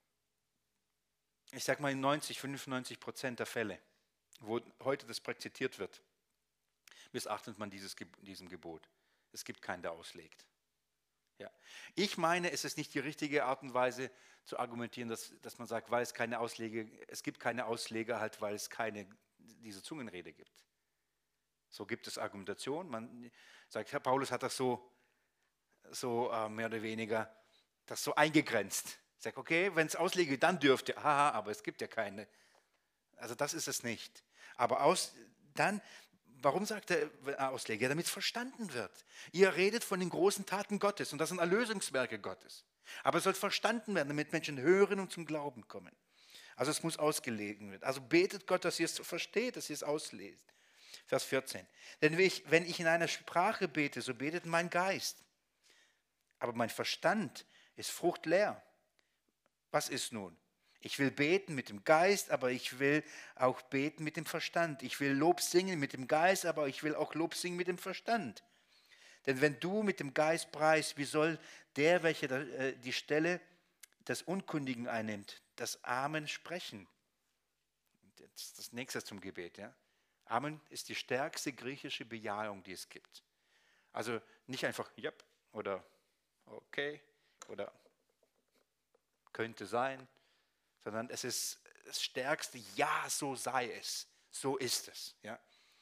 sage mal in 95% der Fälle, wo heute das praktiziert wird, missachtet man diesem Gebot. Es gibt keinen, der auslegt. Ja. Ich meine, es ist nicht die richtige Art und Weise zu argumentieren, dass man sagt, weil es gibt keine Ausleger, halt, weil es diese Zungenrede gibt. So gibt es Argumentation. Man sagt, Herr Paulus hat das so mehr oder weniger das so eingegrenzt. Sagt, okay, wenn es Ausleger gibt, dann dürft ihr, haha, aber es gibt ja keine. Also das ist es nicht. Aber dann, warum sagt der Ausleger? Damit es verstanden wird. Ihr redet von den großen Taten Gottes und das sind Erlösungswerke Gottes. Aber es soll verstanden werden, damit Menschen hören und zum Glauben kommen. Also es muss ausgelegt werden. Also betet Gott, dass ihr es versteht, dass ihr es auslest. Vers 14. Denn wenn ich in einer Sprache bete, so betet mein Geist. Aber mein Verstand ist fruchtleer. Was ist nun? Ich will beten mit dem Geist, aber ich will auch beten mit dem Verstand. Ich will Lob singen mit dem Geist, aber ich will auch Lob singen mit dem Verstand. Denn wenn du mit dem Geist preist, wie soll der, welcher die Stelle des Unkundigen einnimmt, das Amen sprechen? Das ist das nächste zum Gebet. Ja? Amen ist die stärkste griechische Bejahung, die es gibt. Also nicht einfach ja oder okay oder könnte sein, sondern es ist das stärkste Ja, so sei es, so ist es. Ja?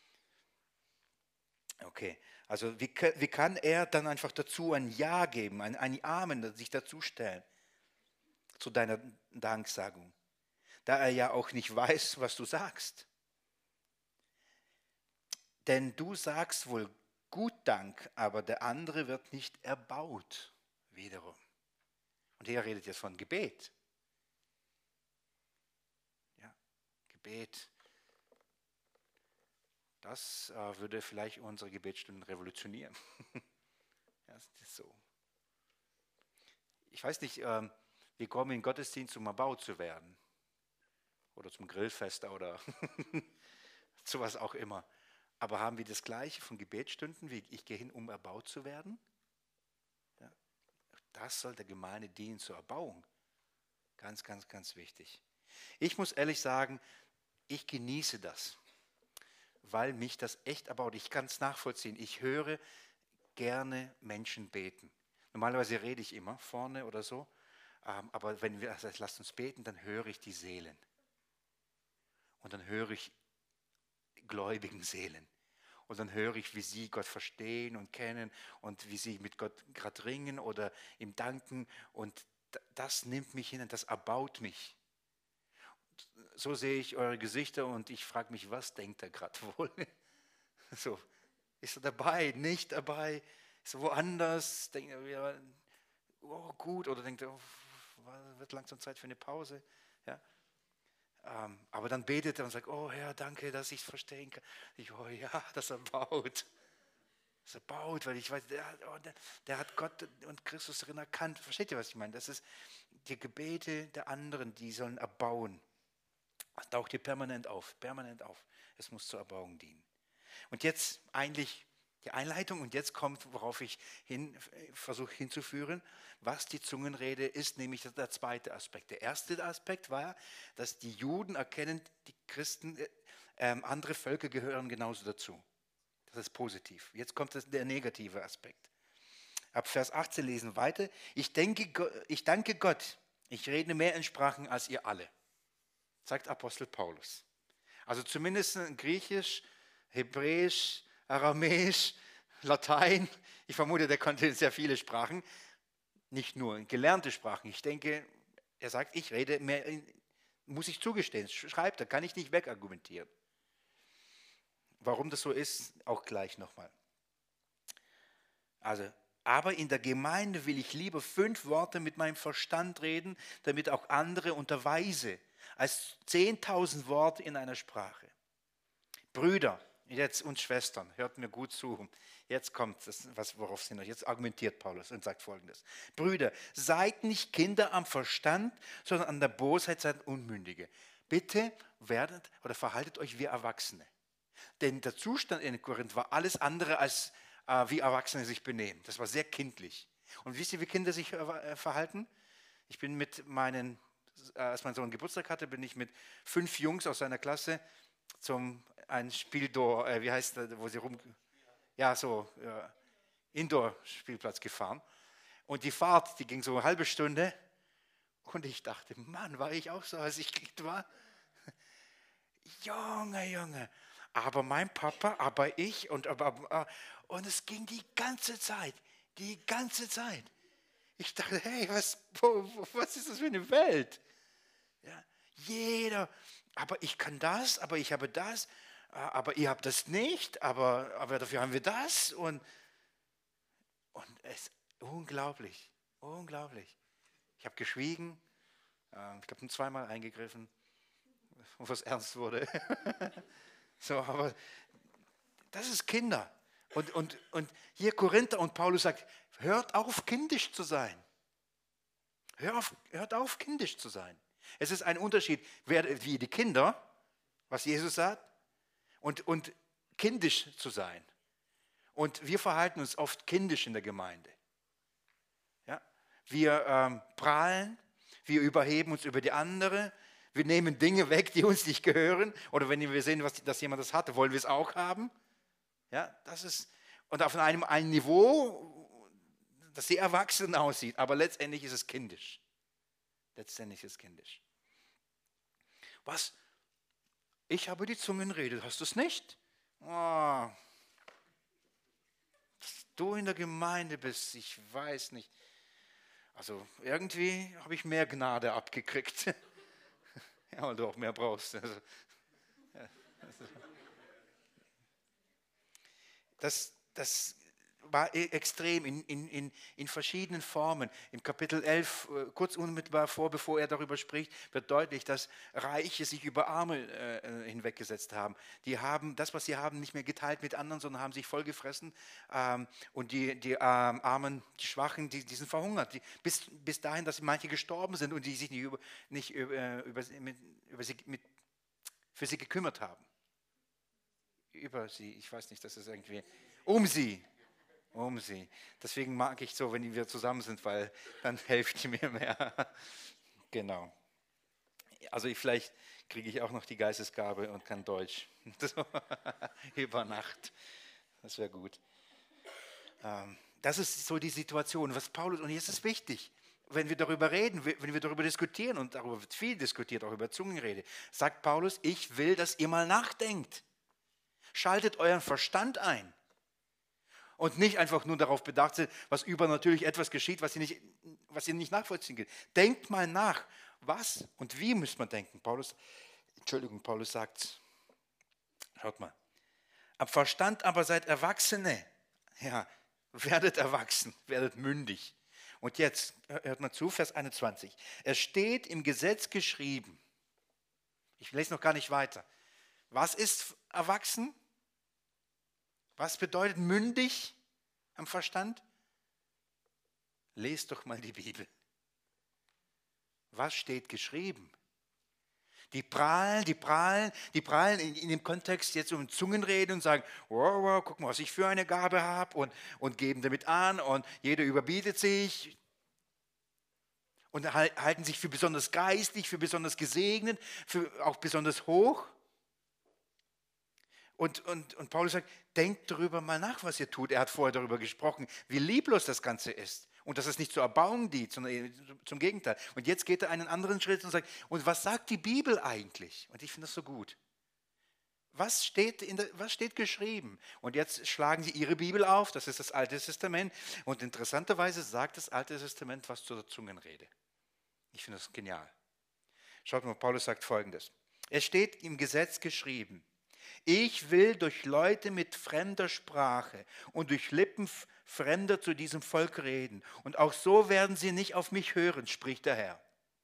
Okay, also wie kann er dann einfach dazu ein Ja geben, ein Amen, sich dazu stellen zu deiner Danksagung, da er ja auch nicht weiß, was du sagst. Denn du sagst wohl gut Dank, aber der andere wird nicht erbaut wiederum. Und hier redet jetzt von Gebet. Ja, Gebet. Das würde vielleicht unsere Gebetsstunden revolutionieren. Ja, das ist so. Ich weiß nicht, wir kommen in den Gottesdienst, um erbaut zu werden. Oder zum Grillfest oder zu was auch immer. Aber haben wir das Gleiche von Gebetsstunden, wie ich gehe hin, um erbaut zu werden? Ja, das soll der Gemeinde dienen zur Erbauung. Ganz, ganz, ganz wichtig. Ich muss ehrlich sagen, ich genieße das, weil mich das echt erbaut. Ich kann es nachvollziehen. Ich höre gerne Menschen beten. Normalerweise rede ich immer vorne oder so, aber wenn wir sagen, lasst uns beten, dann höre ich die Seelen. Und dann höre ich gläubigen Seelen. Und dann höre ich, wie sie Gott verstehen und kennen und wie sie mit Gott gerade ringen oder ihm danken. Und das nimmt mich hin und das erbaut mich. so sehe ich eure Gesichter und ich frage mich, was denkt er gerade wohl? So, ist er dabei, nicht dabei? Ist er woanders? Denkt er, ja, oh, gut, oder denkt er, oh, wird langsam Zeit für eine Pause? Ja? Aber dann betet er und sagt, oh Herr, danke, dass ich es verstehen kann. Oh ja, dass er baut. Dass er baut, weil ich weiß, der hat Gott und Christus darin erkannt. Versteht ihr, was ich meine? Das ist die Gebete der anderen, die sollen erbauen. Das taucht hier permanent auf, permanent auf. Es muss zur Erbauung dienen. Und jetzt eigentlich die Einleitung und jetzt kommt, worauf ich versuche hinzuführen, was die Zungenrede ist, nämlich der zweite Aspekt. Der erste Aspekt war, dass die Juden erkennen, die Christen, andere Völker gehören genauso dazu. Das ist positiv. Jetzt kommt der negative Aspekt. Ab Vers 18 lesen weiter. Ich danke Gott, ich rede mehr in Sprachen als ihr alle, sagt Apostel Paulus. Also zumindest in Griechisch, Hebräisch, Aramäisch, Latein. Ich vermute, der konnte sehr viele Sprachen, nicht nur gelernte Sprachen. Ich denke, er sagt, ich rede mehr, muss ich zugestehen, schreibt er, kann ich nicht wegargumentieren. Warum das so ist, auch gleich nochmal. Also, aber in der Gemeinde will ich lieber 5 Worte mit meinem Verstand reden, damit auch andere unterweise, als 10.000 Worte in einer Sprache. Brüder, jetzt und Schwestern, hört mir gut zu. Jetzt kommt das, worauf sind wir? Jetzt argumentiert Paulus und sagt Folgendes. Brüder, seid nicht Kinder am Verstand, sondern an der Bosheit seid Unmündige. Bitte werdet oder verhaltet euch wie Erwachsene. Denn der Zustand in Korinth war alles andere als wie Erwachsene sich benehmen. Das war sehr kindlich. Und wisst ihr, wie Kinder sich verhalten? Ich bin mit als mein Sohn Geburtstag hatte, bin ich mit 5 Jungs aus seiner Klasse zum ein Spieldor, wie heißt das, wo sie Indoor-Spielplatz gefahren. Und die Fahrt, die ging so eine halbe Stunde. Und ich dachte, Mann, war ich auch so, als ich Kind war? Junge. Aber mein Papa, aber ich und es ging die ganze Zeit. Ich dachte, hey, was ist das für eine Welt? Ja, jeder, aber ich kann das, aber ich habe das, aber ihr habt das nicht, aber dafür haben wir das und es ist unglaublich. Ich habe geschwiegen, ich habe 2-mal eingegriffen, wo es ernst wurde. So, aber das ist Kinder. Und hier Korinther und Paulus sagt, hört auf, kindisch zu sein. Hört auf, kindisch zu sein. Es ist ein Unterschied, wie die Kinder, was Jesus sagt, und kindisch zu sein. Und wir verhalten uns oft kindisch in der Gemeinde. Ja? Wir prahlen, wir überheben uns über die andere, wir nehmen Dinge weg, die uns nicht gehören. Oder wenn wir sehen, dass jemand das hatte, wollen wir es auch haben. Ja, das ist, und auf einem Niveau, das sehr erwachsen aussieht, aber letztendlich ist es kindisch. Was? Ich habe die Zungenrede, hast du es nicht? Oh, dass du in der Gemeinde bist, ich weiß nicht. Also irgendwie habe ich mehr Gnade abgekriegt. Ja, weil du auch mehr brauchst. Also, das war extrem in verschiedenen Formen. Im Kapitel 11, kurz unmittelbar bevor er darüber spricht, wird deutlich, dass Reiche sich über Arme hinweggesetzt haben. Die haben das, was sie haben, nicht mehr geteilt mit anderen, sondern haben sich vollgefressen. Und die Armen, die Schwachen, die sind verhungert. Bis dahin, dass manche gestorben sind und die sich für sie gekümmert haben. Über sie, ich weiß nicht, das ist irgendwie um sie. Deswegen mag ich so, wenn wir zusammen sind, weil dann helft ihr mir mehr. Genau. Also vielleicht kriege ich auch noch die Geistesgabe und kann Deutsch. Über Nacht. Das wäre gut. Das ist so die Situation, was Paulus, und jetzt ist es wichtig, wenn wir darüber reden, wenn wir darüber diskutieren, und darüber wird viel diskutiert, auch über Zungenrede, sagt Paulus, ich will, dass ihr mal nachdenkt. Schaltet euren Verstand ein. Und nicht einfach nur darauf bedacht sind, was übernatürlich etwas geschieht, was ihr nicht nachvollziehen könnt. Denkt mal nach, was und wie muss man denken. Paulus Entschuldigung, Paulus sagt, schaut mal. Am Verstand aber seid Erwachsene. Ja, werdet erwachsen, werdet mündig. Und jetzt, hört mal zu, Vers 21. Es steht im Gesetz geschrieben. Ich lese noch gar nicht weiter. Was ist erwachsen? Was bedeutet mündig am Verstand? Lest doch mal die Bibel. Was steht geschrieben? Die prahlen in dem Kontext jetzt um Zungenrede und sagen, wow, wow, guck mal, was ich für eine Gabe habe und geben damit an und jeder überbietet sich und halten sich für besonders geistlich, für besonders gesegnet, für auch besonders hoch. Und Paulus sagt, denkt darüber mal nach, was ihr tut. Er hat vorher darüber gesprochen, wie lieblos das Ganze ist. Und dass es nicht zur Erbauung dient, sondern zum Gegenteil. Und jetzt geht er einen anderen Schritt und sagt, und was sagt die Bibel eigentlich? Und ich finde das so gut. Was steht geschrieben? Und jetzt schlagen sie ihre Bibel auf, das ist das Alte Testament. Und interessanterweise sagt das Alte Testament was zur Zungenrede. Ich finde das genial. Schaut mal, Paulus sagt Folgendes. Es steht im Gesetz geschrieben, ich will durch Leute mit fremder Sprache und durch Lippen Fremder zu diesem Volk reden. Und auch so werden sie nicht auf mich hören, spricht der Herr.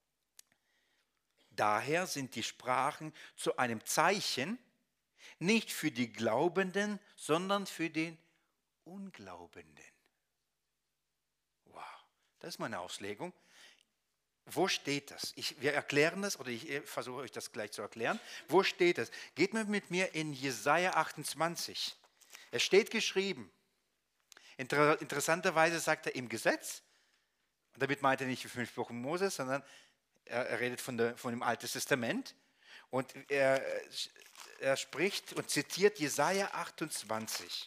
Daher sind die Sprachen zu einem Zeichen, nicht für die Glaubenden, sondern für den Unglaubenden. Wow, das ist meine Auslegung. Wo steht das? Wir erklären das, oder ich versuche euch das gleich zu erklären. Wo steht das? Geht mit mir in Jesaja 28. Es steht geschrieben. Interessanterweise sagt er im Gesetz, und damit meint er nicht die 5 Buch Moses, sondern er redet von dem Alten Testament. Und er spricht und zitiert Jesaja 28.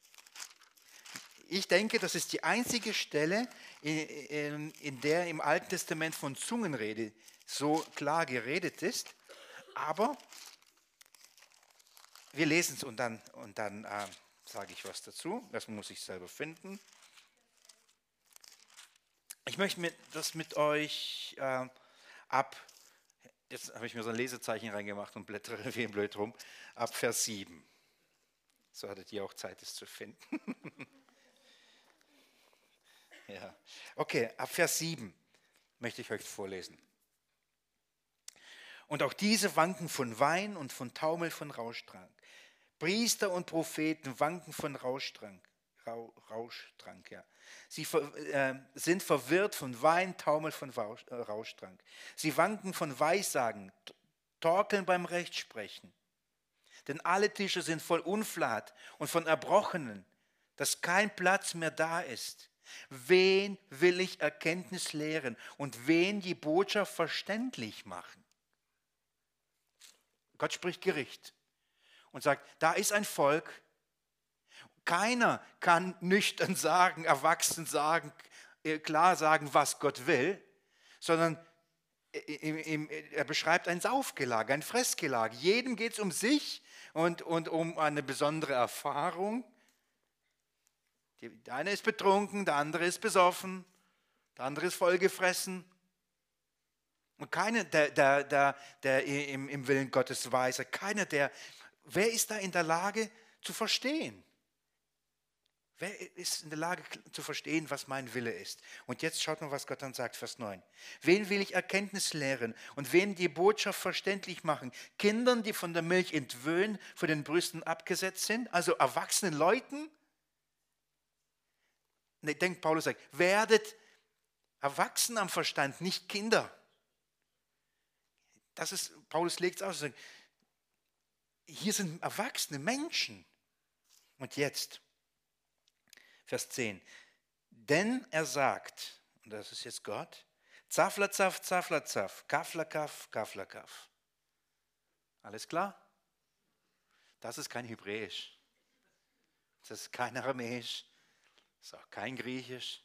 Ich denke, das ist die einzige Stelle, in der im Alten Testament von Zungenrede so klar geredet ist. Aber wir lesen es und dann sage ich was dazu. Das muss ich selber finden. Ich möchte das mit euch jetzt habe ich mir so ein Lesezeichen reingemacht und blättere wie blöd rum, ab Vers 7. So hattet ihr auch Zeit, es zu finden. Ja. Okay, ab Vers 7 möchte ich euch vorlesen. Und auch diese wanken von Wein und von Taumel von Rauschtrank. Priester und Propheten wanken von Rauschtrank. Ja. Sie sind verwirrt von Wein, Taumel von Rauschtrank. Sie wanken von Weissagen, torkeln beim Rechtsprechen. Denn alle Tische sind voll Unflat und von Erbrochenen, dass kein Platz mehr da ist. Wen will ich Erkenntnis lehren und wen die Botschaft verständlich machen? Gott spricht Gericht und sagt, da ist ein Volk, keiner kann nüchtern sagen, erwachsen sagen, klar sagen, was Gott will, sondern er beschreibt ein Saufgelage, ein Fressgelage. Jedem geht es um sich und um eine besondere Erfahrung. Der eine ist betrunken, der andere ist besoffen, der andere ist vollgefressen. Und keiner, der im Willen Gottes weiß, wer ist da in der Lage zu verstehen? Wer ist in der Lage zu verstehen, was mein Wille ist? Und jetzt schaut mal, was Gott dann sagt, Vers 9. Wen will ich Erkenntnis lehren und wen die Botschaft verständlich machen? Kindern, die von der Milch entwöhnt, von den Brüsten abgesetzt sind, also erwachsenen Leuten? Denkt Paulus sagt, werdet erwachsen am Verstand, nicht Kinder. Paulus legt es aus. Sagt, hier sind erwachsene Menschen. Und jetzt, Vers 10. Denn er sagt, und das ist jetzt Gott, Zaflazaf, Zaflazaf, Kaflakaf, Kaflakaf. Alles klar? Das ist kein Hebräisch. Das ist kein Aramäisch. Das ist auch kein Griechisch.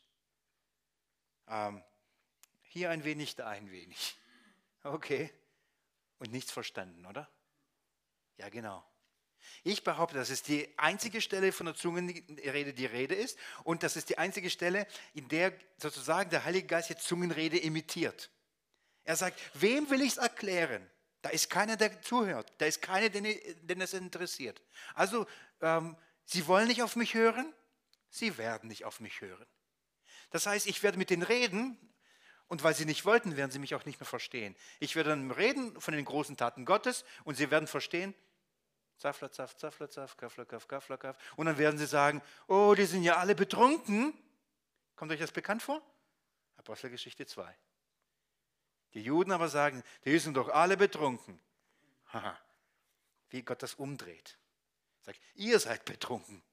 Hier ein wenig, da ein wenig. Okay. Und nichts verstanden, oder? Ja, genau. Ich behaupte, das ist die einzige Stelle von der Zungenrede, die Rede ist. Und das ist die einzige Stelle, in der sozusagen der Heilige Geist jetzt Zungenrede imitiert. Er sagt, wem will ich es erklären? Da ist keiner, der zuhört. Da ist keiner, den es interessiert. Also, sie wollen nicht auf mich hören, sie werden nicht auf mich hören. Das heißt, ich werde mit denen reden und weil sie nicht wollten, werden sie mich auch nicht mehr verstehen. Ich werde dann reden von den großen Taten Gottes und sie werden verstehen, Zafla, Zaf, Zafla, Zaf, Kafla, Kaf, Kafla, Kaf. Und dann werden sie sagen, oh, die sind ja alle betrunken. Kommt euch das bekannt vor? Apostelgeschichte 2. Die Juden aber sagen, die sind doch alle betrunken. Haha, wie Gott das umdreht. Sagt, ihr seid betrunken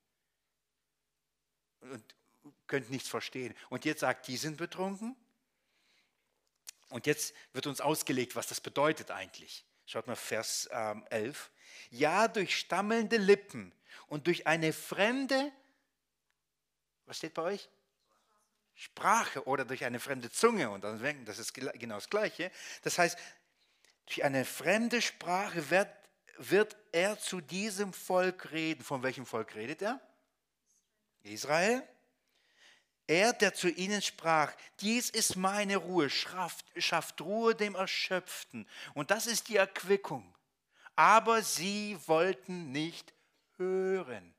und könnt nichts verstehen. Und jetzt sagt, die sind betrunken. Und jetzt wird uns ausgelegt, was das bedeutet eigentlich. Schaut mal Vers 11. Ja, durch stammelnde Lippen und durch eine fremde, was steht bei euch? Sprache oder durch eine fremde Zunge. Und dann denken, das ist genau das Gleiche. Das heißt, durch eine fremde Sprache wird er zu diesem Volk reden. Von welchem Volk redet er? Israel. Er, der zu ihnen sprach, dies ist meine Ruhe, schafft Ruhe dem Erschöpften. Und das ist die Erquickung. Aber sie wollten nicht hören.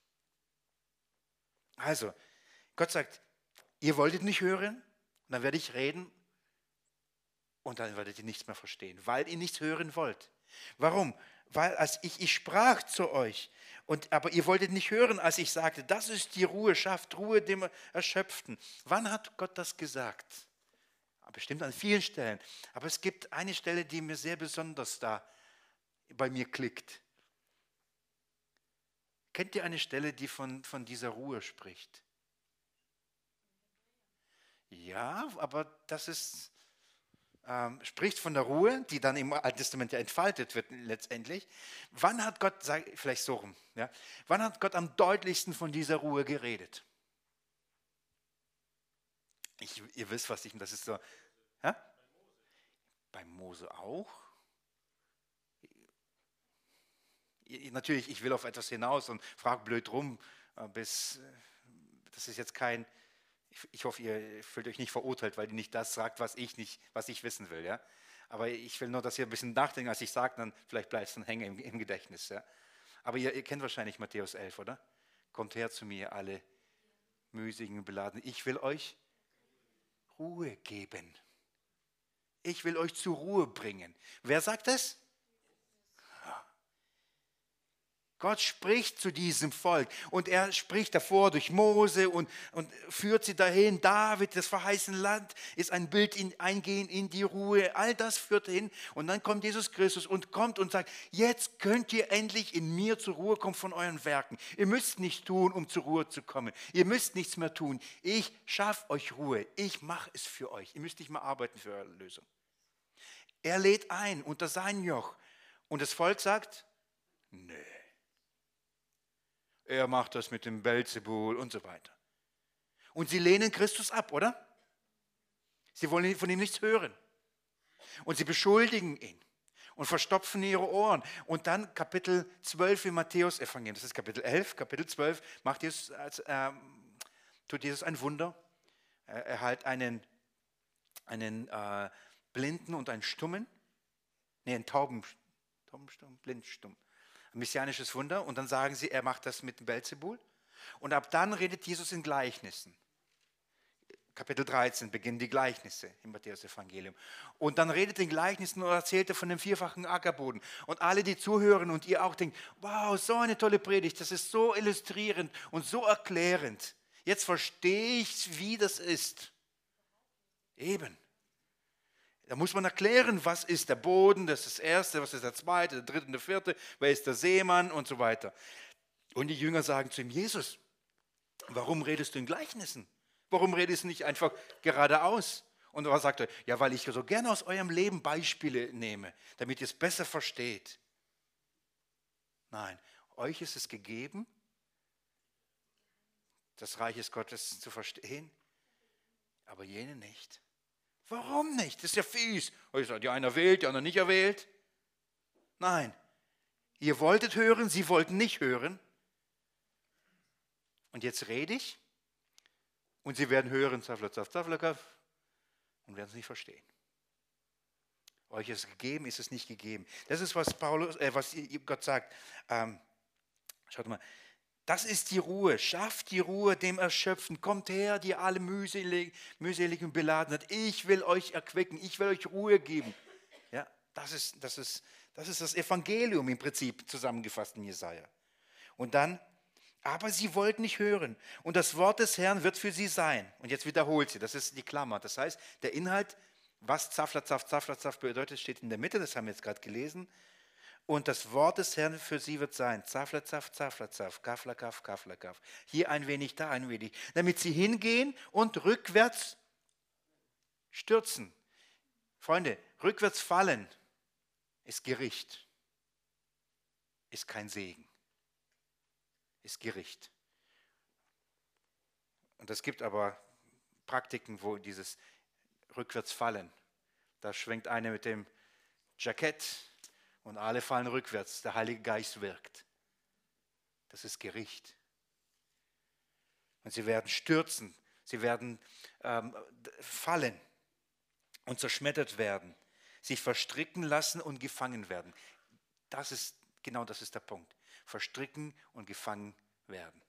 Also, Gott sagt, ihr wolltet nicht hören, dann werde ich reden und dann werdet ihr nichts mehr verstehen, weil ihr nichts hören wollt. Warum? Weil als ich sprach zu euch, aber ihr wolltet nicht hören, als ich sagte, das ist die Ruhe, schafft Ruhe dem Erschöpften. Wann hat Gott das gesagt? Bestimmt an vielen Stellen. Aber es gibt eine Stelle, die mir sehr besonders da bei mir klickt. Kennt ihr eine Stelle, die von dieser Ruhe spricht? Ja, aber das ist, spricht von der Ruhe, die dann im Alten Testament ja entfaltet wird letztendlich. Wann hat Gott, vielleicht so rum, ja, wann hat Gott am deutlichsten von dieser Ruhe geredet? Ihr wisst, was das ist so. Ja? Bei Mose auch. Natürlich, ich will auf etwas hinaus und frage blöd rum, das ist jetzt kein, ich hoffe, ihr fühlt euch nicht verurteilt, weil ihr nicht das sagt, was ich wissen will. Ja? Aber ich will nur, dass ihr ein bisschen nachdenkt, als ich sage, dann vielleicht bleibt es dann hängen im Gedächtnis. Ja? Aber ihr kennt wahrscheinlich Matthäus 11, oder? Kommt her zu mir, alle mühseligen und beladenen. Ich will euch Ruhe geben. Ich will euch zur Ruhe bringen. Wer sagt das? Gott spricht zu diesem Volk und er spricht davor durch Mose und führt sie dahin. David, das verheißene Land, ist ein Bild eingehen in die Ruhe. All das führt hin und dann kommt Jesus Christus und kommt und sagt, jetzt könnt ihr endlich in mir zur Ruhe kommen von euren Werken. Ihr müsst nichts tun, um zur Ruhe zu kommen. Ihr müsst nichts mehr tun. Ich schaffe euch Ruhe. Ich mache es für euch. Ihr müsst nicht mehr arbeiten für eure Lösung. Er lädt ein unter sein Joch und das Volk sagt, nö. Er macht das mit dem Belzebul und so weiter. Und sie lehnen Christus ab, oder? Sie wollen von ihm nichts hören. Und sie beschuldigen ihn und verstopfen ihre Ohren. Und dann Kapitel 12 im Matthäus-Evangelium, das ist Kapitel 11, Kapitel 12, tut Jesus ein Wunder. Er heilt einen Blinden und einen Stummen, einen Taubenstumm, Blindstumm. Ein messianisches Wunder. Und dann sagen sie, er macht das mit dem Belzebul. Und ab dann redet Jesus in Gleichnissen. Kapitel 13 beginnen die Gleichnisse im Matthäus-Evangelium. Und dann redet in Gleichnissen und erzählt er von dem vierfachen Ackerboden. Und alle, die zuhören und ihr auch denkt, wow, so eine tolle Predigt, das ist so illustrierend und so erklärend. Jetzt verstehe ich, wie das ist. Eben. Da muss man erklären, was ist der Boden, das ist das Erste, was ist der Zweite, der Dritte und der Vierte, wer ist der Seemann und so weiter. Und die Jünger sagen zu ihm, Jesus, warum redest du in Gleichnissen? Warum redest du nicht einfach geradeaus? Und er sagt er, ja, weil ich so gerne aus eurem Leben Beispiele nehme, damit ihr es besser versteht. Nein, euch ist es gegeben, das Reich Gottes zu verstehen, aber jene nicht. Warum nicht? Das ist ja fies. Die einer wählt, die andere nicht erwählt. Nein, ihr wolltet hören, sie wollten nicht hören. Und jetzt rede ich und sie werden hören, und werden es nicht verstehen. Euch ist es gegeben, ist es nicht gegeben. Das ist, was was Gott sagt. Schaut mal. Das ist die Ruhe. Schafft die Ruhe dem Erschöpften. Kommt her, die alle mühselig und beladen seid. Ich will euch erquicken. Ich will euch Ruhe geben. Ja, das ist das Evangelium im Prinzip zusammengefasst in Jesaja. Und dann, aber sie wollten nicht hören. Und das Wort des Herrn wird für sie sein. Und jetzt wiederholt sie, das ist die Klammer. Das heißt, der Inhalt, was Zaflatzaf bedeutet, steht in der Mitte, das haben wir jetzt gerade gelesen. Und das Wort des Herrn für sie wird sein, Zaflatzaf, Kaflakaf, Kaflakaf. Hier ein wenig, da ein wenig. Damit sie hingehen und rückwärts stürzen. Freunde, rückwärts fallen ist Gericht, ist kein Segen, ist Gericht. Und es gibt aber Praktiken, wo dieses rückwärts fallen, da schwenkt einer mit dem Jackett und alle fallen rückwärts. Der Heilige Geist wirkt. Das ist Gericht. Und sie werden stürzen, sie werden fallen und zerschmettert werden, sich verstricken lassen und gefangen werden. Das ist der Punkt. Verstricken und gefangen werden.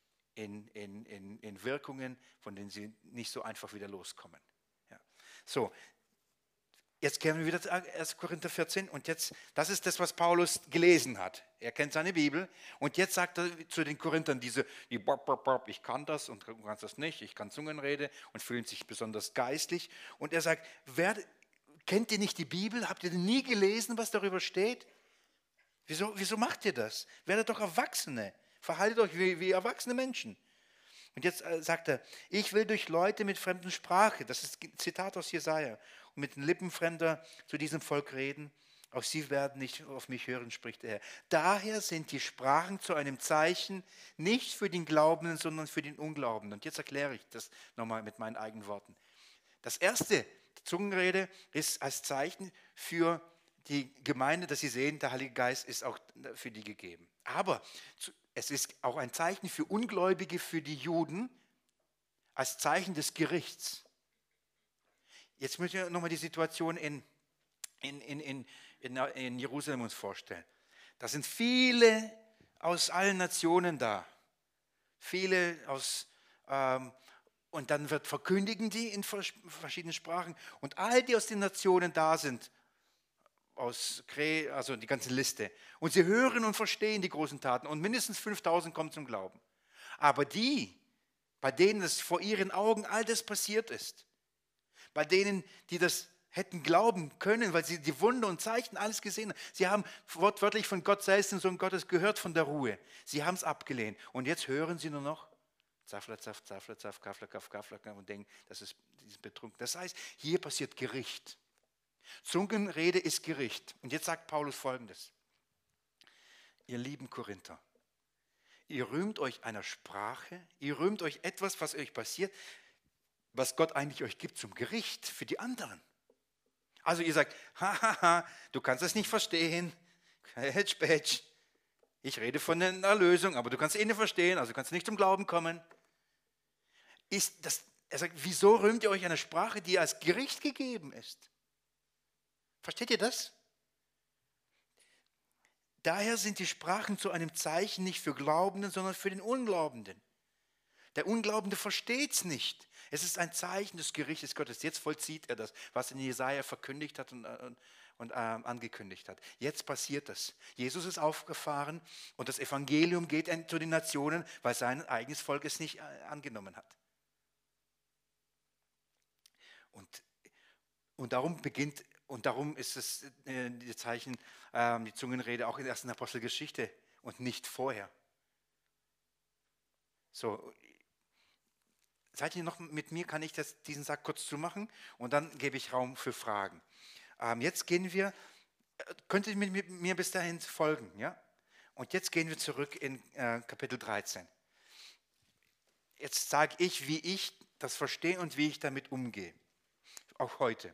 In Wirkungen, von denen sie nicht so einfach wieder loskommen. Ja. So, jetzt kehren wir wieder zu 1. Korinther 14 und jetzt, das ist das, was Paulus gelesen hat. Er kennt seine Bibel und jetzt sagt er zu den Korinthern ich kann das und du kannst das nicht, ich kann Zungenrede und fühlen sich besonders geistlich. Und er sagt, kennt ihr nicht die Bibel? Habt ihr nie gelesen, was darüber steht? Wieso macht ihr das? Werdet doch Erwachsene. Verhaltet euch wie erwachsene Menschen. Und jetzt sagt er, ich will durch Leute mit fremden Sprache, das ist ein Zitat aus Jesaja, und mit den Lippen Fremder zu diesem Volk reden. Auch sie werden nicht auf mich hören, spricht er. Daher sind die Sprachen zu einem Zeichen, nicht für den Glaubenden, sondern für den Unglaubenden. Und jetzt erkläre ich das nochmal mit meinen eigenen Worten. Das erste, die Zungenrede, ist als Zeichen für die Gemeinde, dass sie sehen, der Heilige Geist ist auch für die gegeben. Aber es ist auch ein Zeichen für Ungläubige, für die Juden, als Zeichen des Gerichts. Jetzt müssen wir nochmal die Situation in Jerusalem uns vorstellen. Da sind viele aus allen Nationen da. Viele und dann verkündigen die in verschiedenen Sprachen. Und all die aus den Nationen da sind, also die ganze Liste. Und sie hören und verstehen die großen Taten. Und mindestens 5000 kommen zum Glauben. Aber die, bei denen es vor ihren Augen all das passiert ist, bei denen, die das hätten glauben können, weil sie die Wunder und Zeichen alles gesehen haben. Sie haben wortwörtlich von Gott selbst, den Sohn Gottes, gehört von der Ruhe. Sie haben es abgelehnt. Und jetzt hören sie nur noch Zaflatzaf, Kaflakaf, Kaflakaf und denken, das ist betrunken. Das heißt, hier passiert Gericht. Zungenrede ist Gericht. Und jetzt sagt Paulus Folgendes. Ihr lieben Korinther, ihr rühmt euch einer Sprache, ihr rühmt euch etwas, was euch passiert, was Gott eigentlich euch gibt zum Gericht für die anderen. Also ihr sagt, du kannst das nicht verstehen, Hätsch, ich rede von der Erlösung, aber du kannst es eh nicht verstehen, also du kannst nicht zum Glauben kommen. Er sagt, wieso rühmt ihr euch einer Sprache, die als Gericht gegeben ist? Versteht ihr das? Daher sind die Sprachen zu einem Zeichen nicht für Glaubenden, sondern für den Unglaubenden. Der Unglaubende versteht es nicht. Es ist ein Zeichen des Gerichtes Gottes. Jetzt vollzieht er das, was in Jesaja verkündigt hat und angekündigt hat. Jetzt passiert das. Jesus ist aufgefahren und das Evangelium geht zu den Nationen, weil sein eigenes Volk es nicht angenommen hat. Und darum ist es die Zeichen, die Zungenrede auch in der ersten Apostelgeschichte und nicht vorher. So, seid ihr noch mit mir? Kann ich diesen Sack kurz zumachen und dann gebe ich Raum für Fragen. Jetzt gehen wir, könnt ihr mit mir bis dahin folgen? Ja? Und jetzt gehen wir zurück in Kapitel 13. Jetzt sage ich, wie ich das verstehe und wie ich damit umgehe. Auch heute.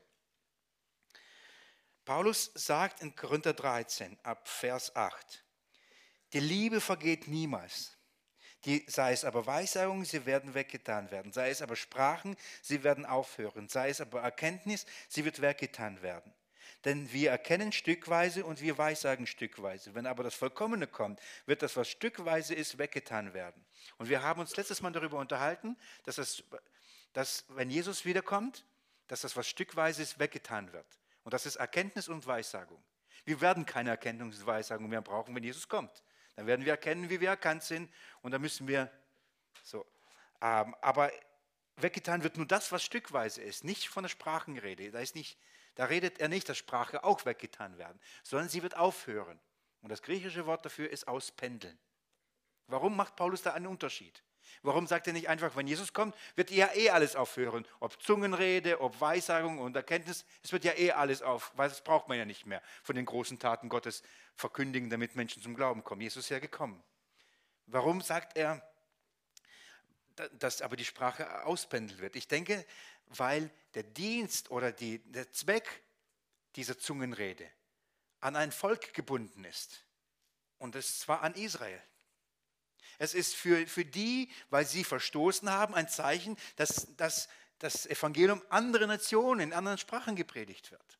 Paulus sagt in Korinther 13 ab Vers 8, die Liebe vergeht niemals. Sei es aber Weissagungen, sie werden weggetan werden. Sei es aber Sprachen, sie werden aufhören. Sei es aber Erkenntnis, sie wird weggetan werden. Denn wir erkennen stückweise und wir weissagen stückweise. Wenn aber das Vollkommene kommt, wird das, was stückweise ist, weggetan werden. Und wir haben uns letztes Mal darüber unterhalten, dass wenn Jesus wiederkommt, dass das, was stückweise ist, weggetan wird. Und das ist Erkenntnis und Weissagung. Wir werden keine Erkenntnis und Weissagung mehr brauchen, wenn Jesus kommt. Dann werden wir erkennen, wie wir erkannt sind, und dann müssen wir so. Aber weggetan wird nur das, was stückweise ist, nicht von der Sprachenrede. Da redet er nicht, dass Sprache auch weggetan werden, sondern sie wird aufhören. Und das griechische Wort dafür ist auspendeln. Warum macht Paulus da einen Unterschied? Warum sagt er nicht einfach, wenn Jesus kommt, wird ja alles aufhören? Ob Zungenrede, ob Weissagung und Erkenntnis, es wird ja alles auf, weil das braucht man ja nicht mehr von den großen Taten Gottes verkündigen, damit Menschen zum Glauben kommen. Jesus ist ja gekommen. Warum sagt er, dass aber die Sprache auspendelt wird? Ich denke, weil der Dienst oder der Zweck dieser Zungenrede an ein Volk gebunden ist. Und es zwar an Israel. Es ist für die, weil sie verstoßen haben, ein Zeichen, dass das Evangelium anderen Nationen, in anderen Sprachen gepredigt wird.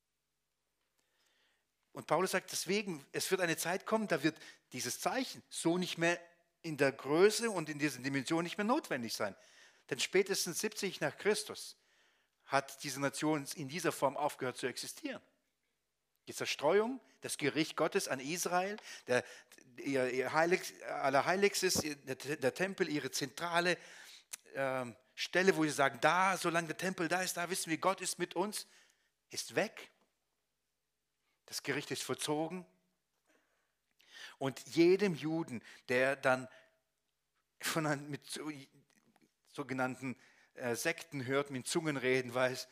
Und Paulus sagt deswegen, es wird eine Zeit kommen, da wird dieses Zeichen so nicht mehr in der Größe und in dieser Dimension nicht mehr notwendig sein. Denn spätestens 70 nach Christus hat diese Nation in dieser Form aufgehört zu existieren. Die Zerstreuung, das Gericht Gottes an Israel, ihr Allerheiligstes, der Tempel, ihre zentrale Stelle, wo sie sagen, da, solange der Tempel da ist, da wissen wir, Gott ist mit uns, ist weg. Das Gericht ist vollzogen. Und jedem Juden, der dann mit sogenannten Sekten hört, mit Zungenreden weiß,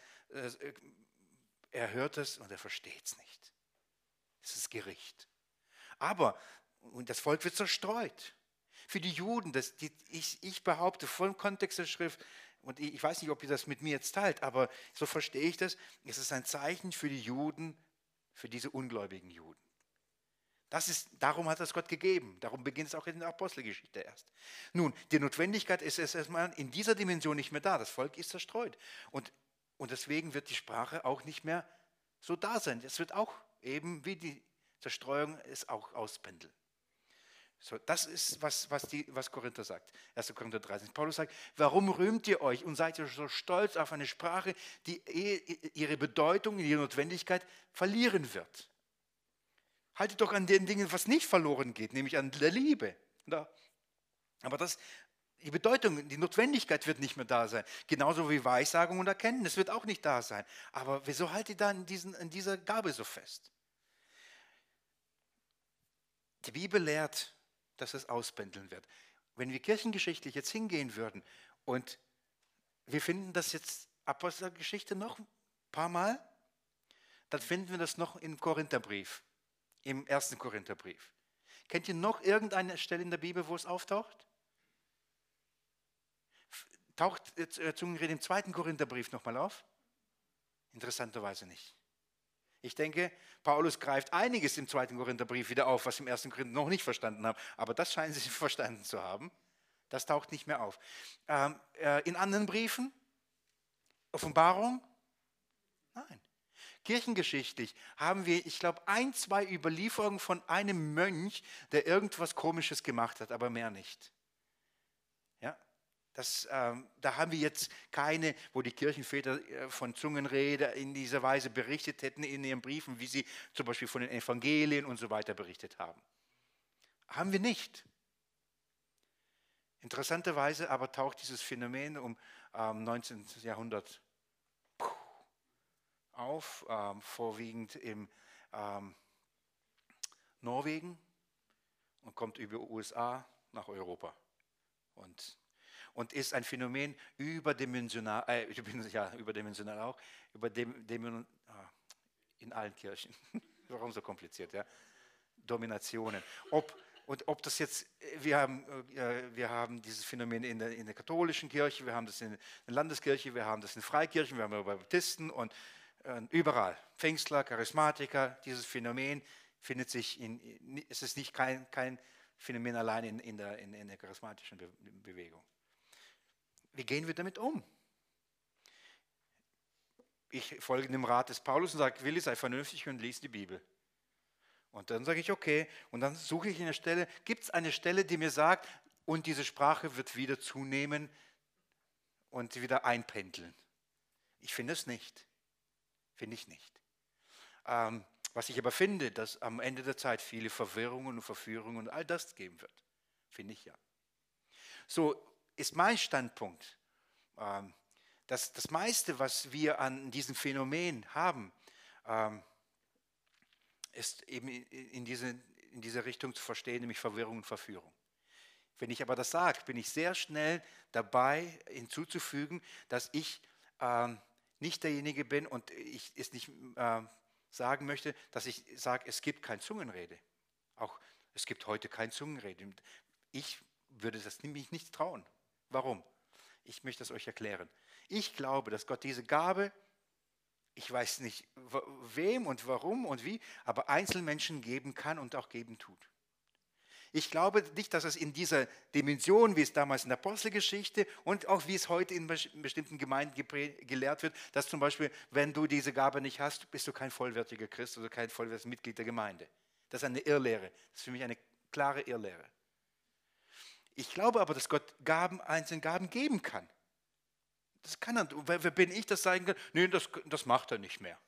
er hört es und er versteht es nicht. Es ist Gericht. Und das Volk wird zerstreut. Für die Juden, ich behaupte, voll im Kontext der Schrift, und ich weiß nicht, ob ihr das mit mir jetzt teilt, aber so verstehe ich das, es ist ein Zeichen für die Juden, für diese ungläubigen Juden. Darum hat das Gott gegeben. Darum beginnt es auch in der Apostelgeschichte erst. Nun, die Notwendigkeit ist erstmal in dieser Dimension nicht mehr da. Das Volk ist zerstreut. Und deswegen wird die Sprache auch nicht mehr so da sein. Es wird auch eben wie die Zerstreuung es auch auspendeln. So, das ist, was Korinther sagt. 1. Korinther 13. Paulus sagt, warum rühmt ihr euch und seid ihr so stolz auf eine Sprache, die ihre Bedeutung, ihre Notwendigkeit verlieren wird? Haltet doch an den Dingen, was nicht verloren geht, nämlich an der Liebe. Aber die Bedeutung, die Notwendigkeit wird nicht mehr da sein. Genauso wie Weissagung und Erkenntnis wird auch nicht da sein. Aber wieso haltet ihr da an dieser Gabe so fest? Die Bibel lehrt, dass es auspendeln wird. Wenn wir kirchengeschichtlich jetzt hingehen würden und wir finden das jetzt Apostelgeschichte noch ein paar Mal, dann finden wir das noch im Korintherbrief. Im 1. Korintherbrief. Kennt ihr noch irgendeine Stelle in der Bibel, wo es auftaucht? Taucht Zungenrede im 2. Korintherbrief nochmal auf? Interessanterweise nicht. Ich denke, Paulus greift einiges im 2. Korintherbrief wieder auf, was im 1. Korinther noch nicht verstanden haben. Aber das scheinen sie verstanden zu haben. Das taucht nicht mehr auf. In anderen Briefen? Offenbarung? Nein. Kirchengeschichtlich haben wir, ich glaube, 1, 2 Überlieferungen von einem Mönch, der irgendwas Komisches gemacht hat, aber mehr nicht. Ja, da haben wir jetzt keine, wo die Kirchenväter von Zungenrede in dieser Weise berichtet hätten in ihren Briefen, wie sie zum Beispiel von den Evangelien und so weiter berichtet haben. Haben wir nicht. Interessanterweise aber taucht dieses Phänomen um 19. Jahrhundert auf, vorwiegend im Norwegen und kommt über USA nach Europa und ist ein Phänomen überdimensional auch, in allen Kirchen. Warum so kompliziert, ja? Dominationen. Ob das jetzt, wir haben dieses Phänomen in der katholischen Kirche, wir haben das in der Landeskirche, wir haben das in Freikirchen, wir haben das bei Baptisten und überall. Pfingstler, Charismatiker, dieses Phänomen findet sich es ist nicht kein Phänomen allein in der charismatischen Bewegung. Wie gehen wir damit um? ich folge dem Rat des Paulus und sage, Willi, sei vernünftig und lies die Bibel. Und dann sage ich, okay, und dann suche ich eine Stelle, gibt es eine Stelle, die mir sagt, und diese Sprache wird wieder zunehmen und wieder einpendeln. Ich finde es nicht. Finde ich nicht. Was ich aber finde, dass am Ende der Zeit viele Verwirrungen und Verführungen und all das geben wird. Finde ich ja. So ist mein Standpunkt, dass das meiste, was wir an diesem Phänomen haben, ist eben in diese Richtung zu verstehen, nämlich Verwirrung und Verführung. Wenn ich aber das sage, bin ich sehr schnell dabei hinzuzufügen, dass ich nicht derjenige bin und ich es nicht sagen möchte, dass ich sage, es gibt kein Zungenrede. Auch es gibt heute kein Zungenrede. Ich würde das nämlich nicht trauen. Warum? Ich möchte es euch erklären. Ich glaube, dass Gott diese Gabe, ich weiß nicht wem und warum und wie, aber Einzelmenschen geben kann und auch geben tut. Ich glaube nicht, dass es in dieser Dimension, wie es damals in der Apostelgeschichte und auch wie es heute in bestimmten Gemeinden gelehrt wird, dass zum Beispiel, wenn du diese Gabe nicht hast, bist du kein vollwertiger Christ oder kein vollwertiges Mitglied der Gemeinde. Das ist eine Irrlehre. Das ist für mich eine klare Irrlehre. Ich glaube aber, dass Gott einzelne Gaben geben kann. Das kann er. Wer bin ich, das sagen kann? Nee, das macht er nicht mehr.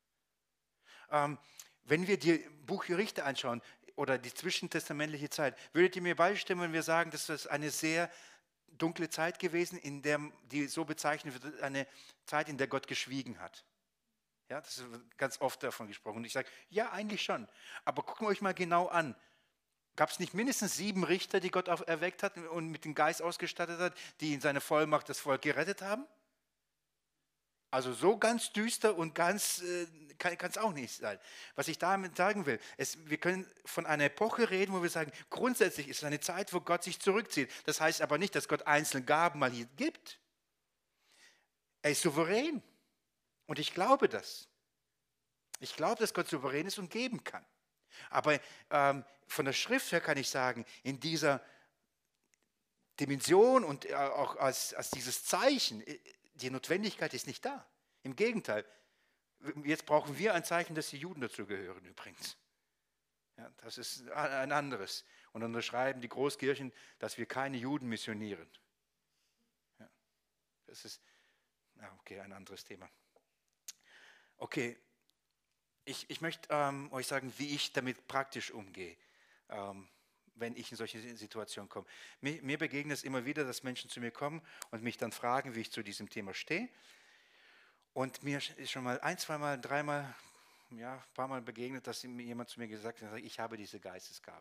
Wenn wir die Buch Richter anschauen oder die zwischentestamentliche Zeit, würdet ihr mir beistimmen, wenn wir sagen, dass das eine sehr dunkle Zeit gewesen, in der die so bezeichnet wird, eine Zeit, in der Gott geschwiegen hat? Ja, das ist ganz oft davon gesprochen. Und ich sage, ja, eigentlich schon. Aber gucken wir euch mal genau an. Gab es nicht mindestens 7 Richter, die Gott erweckt hat und mit dem Geist ausgestattet hat, die in seiner Vollmacht das Volk gerettet haben? Also so ganz düster und ganz kann es auch nicht sein. Was ich damit sagen will, wir können von einer Epoche reden, wo wir sagen, grundsätzlich ist es eine Zeit, wo Gott sich zurückzieht. Das heißt aber nicht, dass Gott einzelne Gaben mal hier gibt. Er ist souverän. Und ich glaube das. Ich glaube, dass Gott souverän ist und geben kann. Aber von der Schrift her kann ich sagen, in dieser Dimension und auch als dieses Zeichen, die Notwendigkeit ist nicht da. Im Gegenteil, jetzt brauchen wir ein Zeichen, dass die Juden dazu gehören übrigens. Ja, das ist ein anderes. Und dann unterschreiben die Großkirchen, dass wir keine Juden missionieren. Ja, das ist, okay, ein anderes Thema. Okay, ich möchte euch sagen, wie ich damit praktisch umgehe, wenn ich in solche Situationen komme. Mir begegnet es immer wieder, dass Menschen zu mir kommen und mich dann fragen, wie ich zu diesem Thema stehe. Und mir ist schon mal 1, 2 Mal, 3 Mal, ja, ein paar Mal begegnet, dass jemand zu mir gesagt hat, ich habe diese Geistesgabe.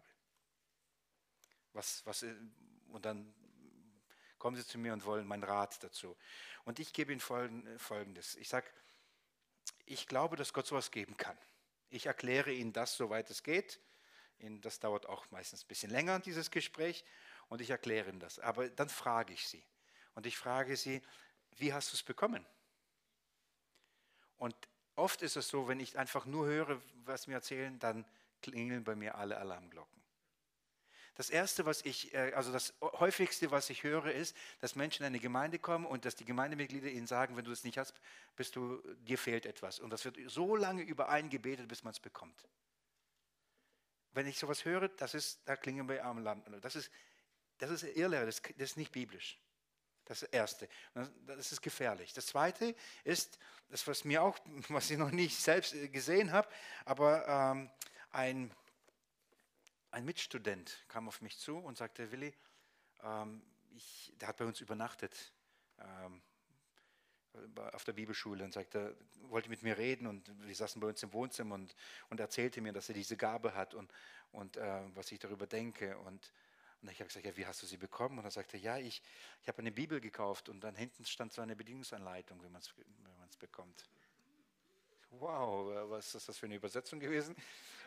Und dann kommen sie zu mir und wollen meinen Rat dazu. Und ich gebe ihnen Folgendes. Ich sage, ich glaube, dass Gott sowas geben kann. Ich erkläre Ihnen das, soweit es geht. Das dauert auch meistens ein bisschen länger, dieses Gespräch. Und ich erkläre Ihnen das. Aber dann frage ich Sie. Und ich frage Sie, wie hast du es bekommen? Und oft ist es so, wenn ich einfach nur höre, was Sie mir erzählen, dann klingeln bei mir alle Alarmglocken. Das Erste, also das häufigste, was ich höre, ist, dass Menschen in eine Gemeinde kommen und dass die Gemeindemitglieder ihnen sagen, wenn du es nicht hast, dir fehlt etwas. Und das wird so lange übereingebetet, bis man es bekommt. Wenn ich sowas höre, da klingen bei Alarmglocken. Das ist Irrlehre, das ist nicht biblisch. Das ist das Erste. Das ist gefährlich. Das Zweite ist, das was ich noch nicht selbst gesehen habe, aber ein Mitstudent kam auf mich zu und sagte, Willi, der hat bei uns übernachtet auf der Bibelschule und wollte mit mir reden und wir saßen bei uns im Wohnzimmer und erzählte mir, dass er diese Gabe hat und was ich darüber denke. Und ich habe gesagt, ja, wie hast du sie bekommen? Und er sagte, ja, ich habe eine Bibel gekauft und dann hinten stand so eine Bedienungsanleitung, wenn man es bekommt. Wow, was ist das für eine Übersetzung gewesen?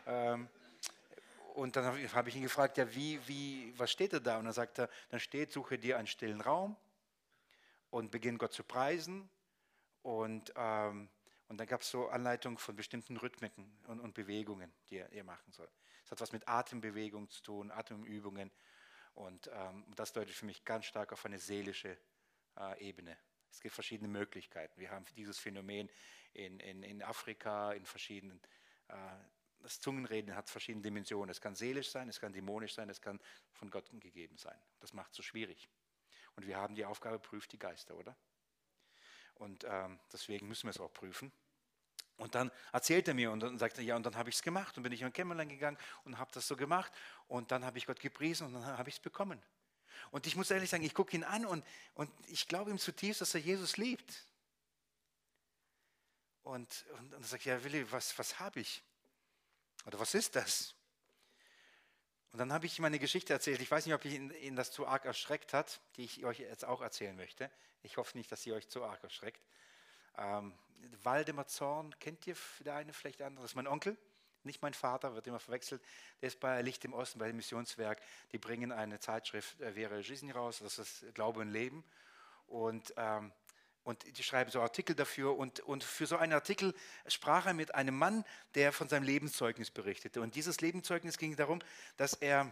Und dann habe ich ihn gefragt, ja, was steht da? Und dann sagt er, dann steht, suche dir einen stillen Raum und beginn Gott zu preisen. Und dann gab es so Anleitungen von bestimmten Rhythmiken und Bewegungen, die er machen soll. Es hat was mit Atembewegungen zu tun, Atemübungen. Und das deutet für mich ganz stark auf eine seelische Ebene Es gibt verschiedene Möglichkeiten. Wir haben dieses Phänomen in Afrika, in verschiedenen, das Zungenreden hat verschiedene Dimensionen. Es kann seelisch sein, es kann dämonisch sein, es kann von Gott gegeben sein. Das macht es so schwierig. Und wir haben die Aufgabe, prüft die Geister, oder? Und deswegen müssen wir es auch prüfen. Und dann erzählt er mir und dann sagt er, ja, und dann habe ich es gemacht und bin ich in ein Kämmerlein gegangen und habe das so gemacht und dann habe ich Gott gepriesen und dann habe ich es bekommen. Und ich muss ehrlich sagen, ich gucke ihn an und ich glaube ihm zutiefst, dass er Jesus liebt. Und dann sage ich, ja, Willi, was habe ich? Oder was ist das? Und dann habe ich ihm meine Geschichte erzählt. Ich weiß nicht, ob ihn das zu arg erschreckt hat, die ich euch jetzt auch erzählen möchte. Ich hoffe nicht, dass sie euch zu arg erschreckt. Waldemar Zorn, kennt ihr der eine, vielleicht der andere? Das ist mein Onkel, nicht mein Vater, wird immer verwechselt. Der ist bei Licht im Osten, bei dem Missionswerk. Die bringen eine Zeitschrift, Vera Жизнь raus, das ist Glaube und Leben. Und die schreiben so Artikel dafür. Und für so einen Artikel sprach er mit einem Mann, der von seinem Lebenszeugnis berichtete. Und dieses Lebenszeugnis ging darum, dass er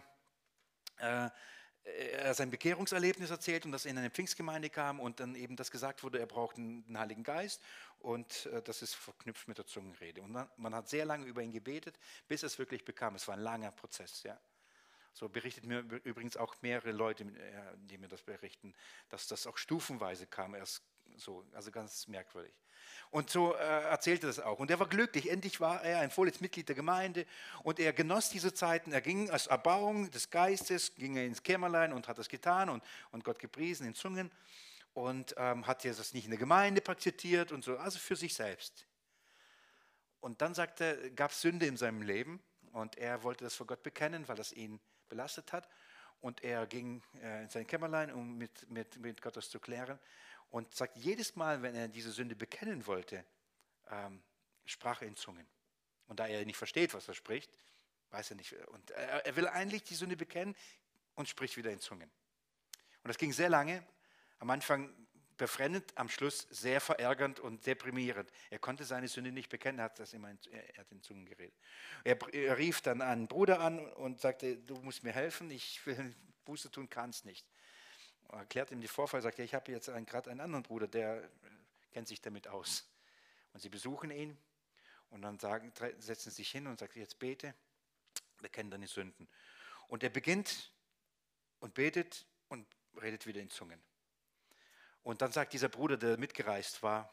sein Bekehrungserlebnis erzählt und dass er in eine Pfingstgemeinde kam und dann eben das gesagt wurde, er braucht den Heiligen Geist und das ist verknüpft mit der Zungenrede. Und man hat sehr lange über ihn gebetet, bis es wirklich bekam. Es war ein langer Prozess. Ja. So berichtet mir übrigens auch mehrere Leute, die mir das berichten, dass das auch stufenweise kam, erst so, also ganz merkwürdig. Und so erzählte das auch. Und er war glücklich. Endlich war er ein volles Mitglied der Gemeinde. Und er genoss diese Zeiten. Er ging als Erbauung des Geistes, ging er ins Kämmerlein und hat das getan und Gott gepriesen in Zungen. Und hat ja das nicht in der Gemeinde praktiziert und so, also für sich selbst. Und dann gab es Sünde in seinem Leben. Und er wollte das vor Gott bekennen, weil das ihn belastet hat. Und er ging in sein Kämmerlein, um mit Gott das zu klären. Und sagt, jedes Mal, wenn er diese Sünde bekennen wollte, sprach er in Zungen. Und da er nicht versteht, was er spricht, weiß er nicht. Und er will eigentlich die Sünde bekennen und spricht wieder in Zungen. Und das ging sehr lange. Am Anfang befremdend, am Schluss sehr verärgernd und deprimierend. Er konnte seine Sünde nicht bekennen, er hat in Zungen geredet. Er rief dann einen Bruder an und sagte, du musst mir helfen, ich will Buße tun, kann es nicht. Er erklärt ihm die Vorfall, sagt, ich habe jetzt gerade einen anderen Bruder, der kennt sich damit aus. Und sie besuchen ihn und dann setzen sich hin und sagen, jetzt bete, bekenne deine Sünden. Und er beginnt und betet und redet wieder in Zungen. Und dann sagt dieser Bruder, der mitgereist war,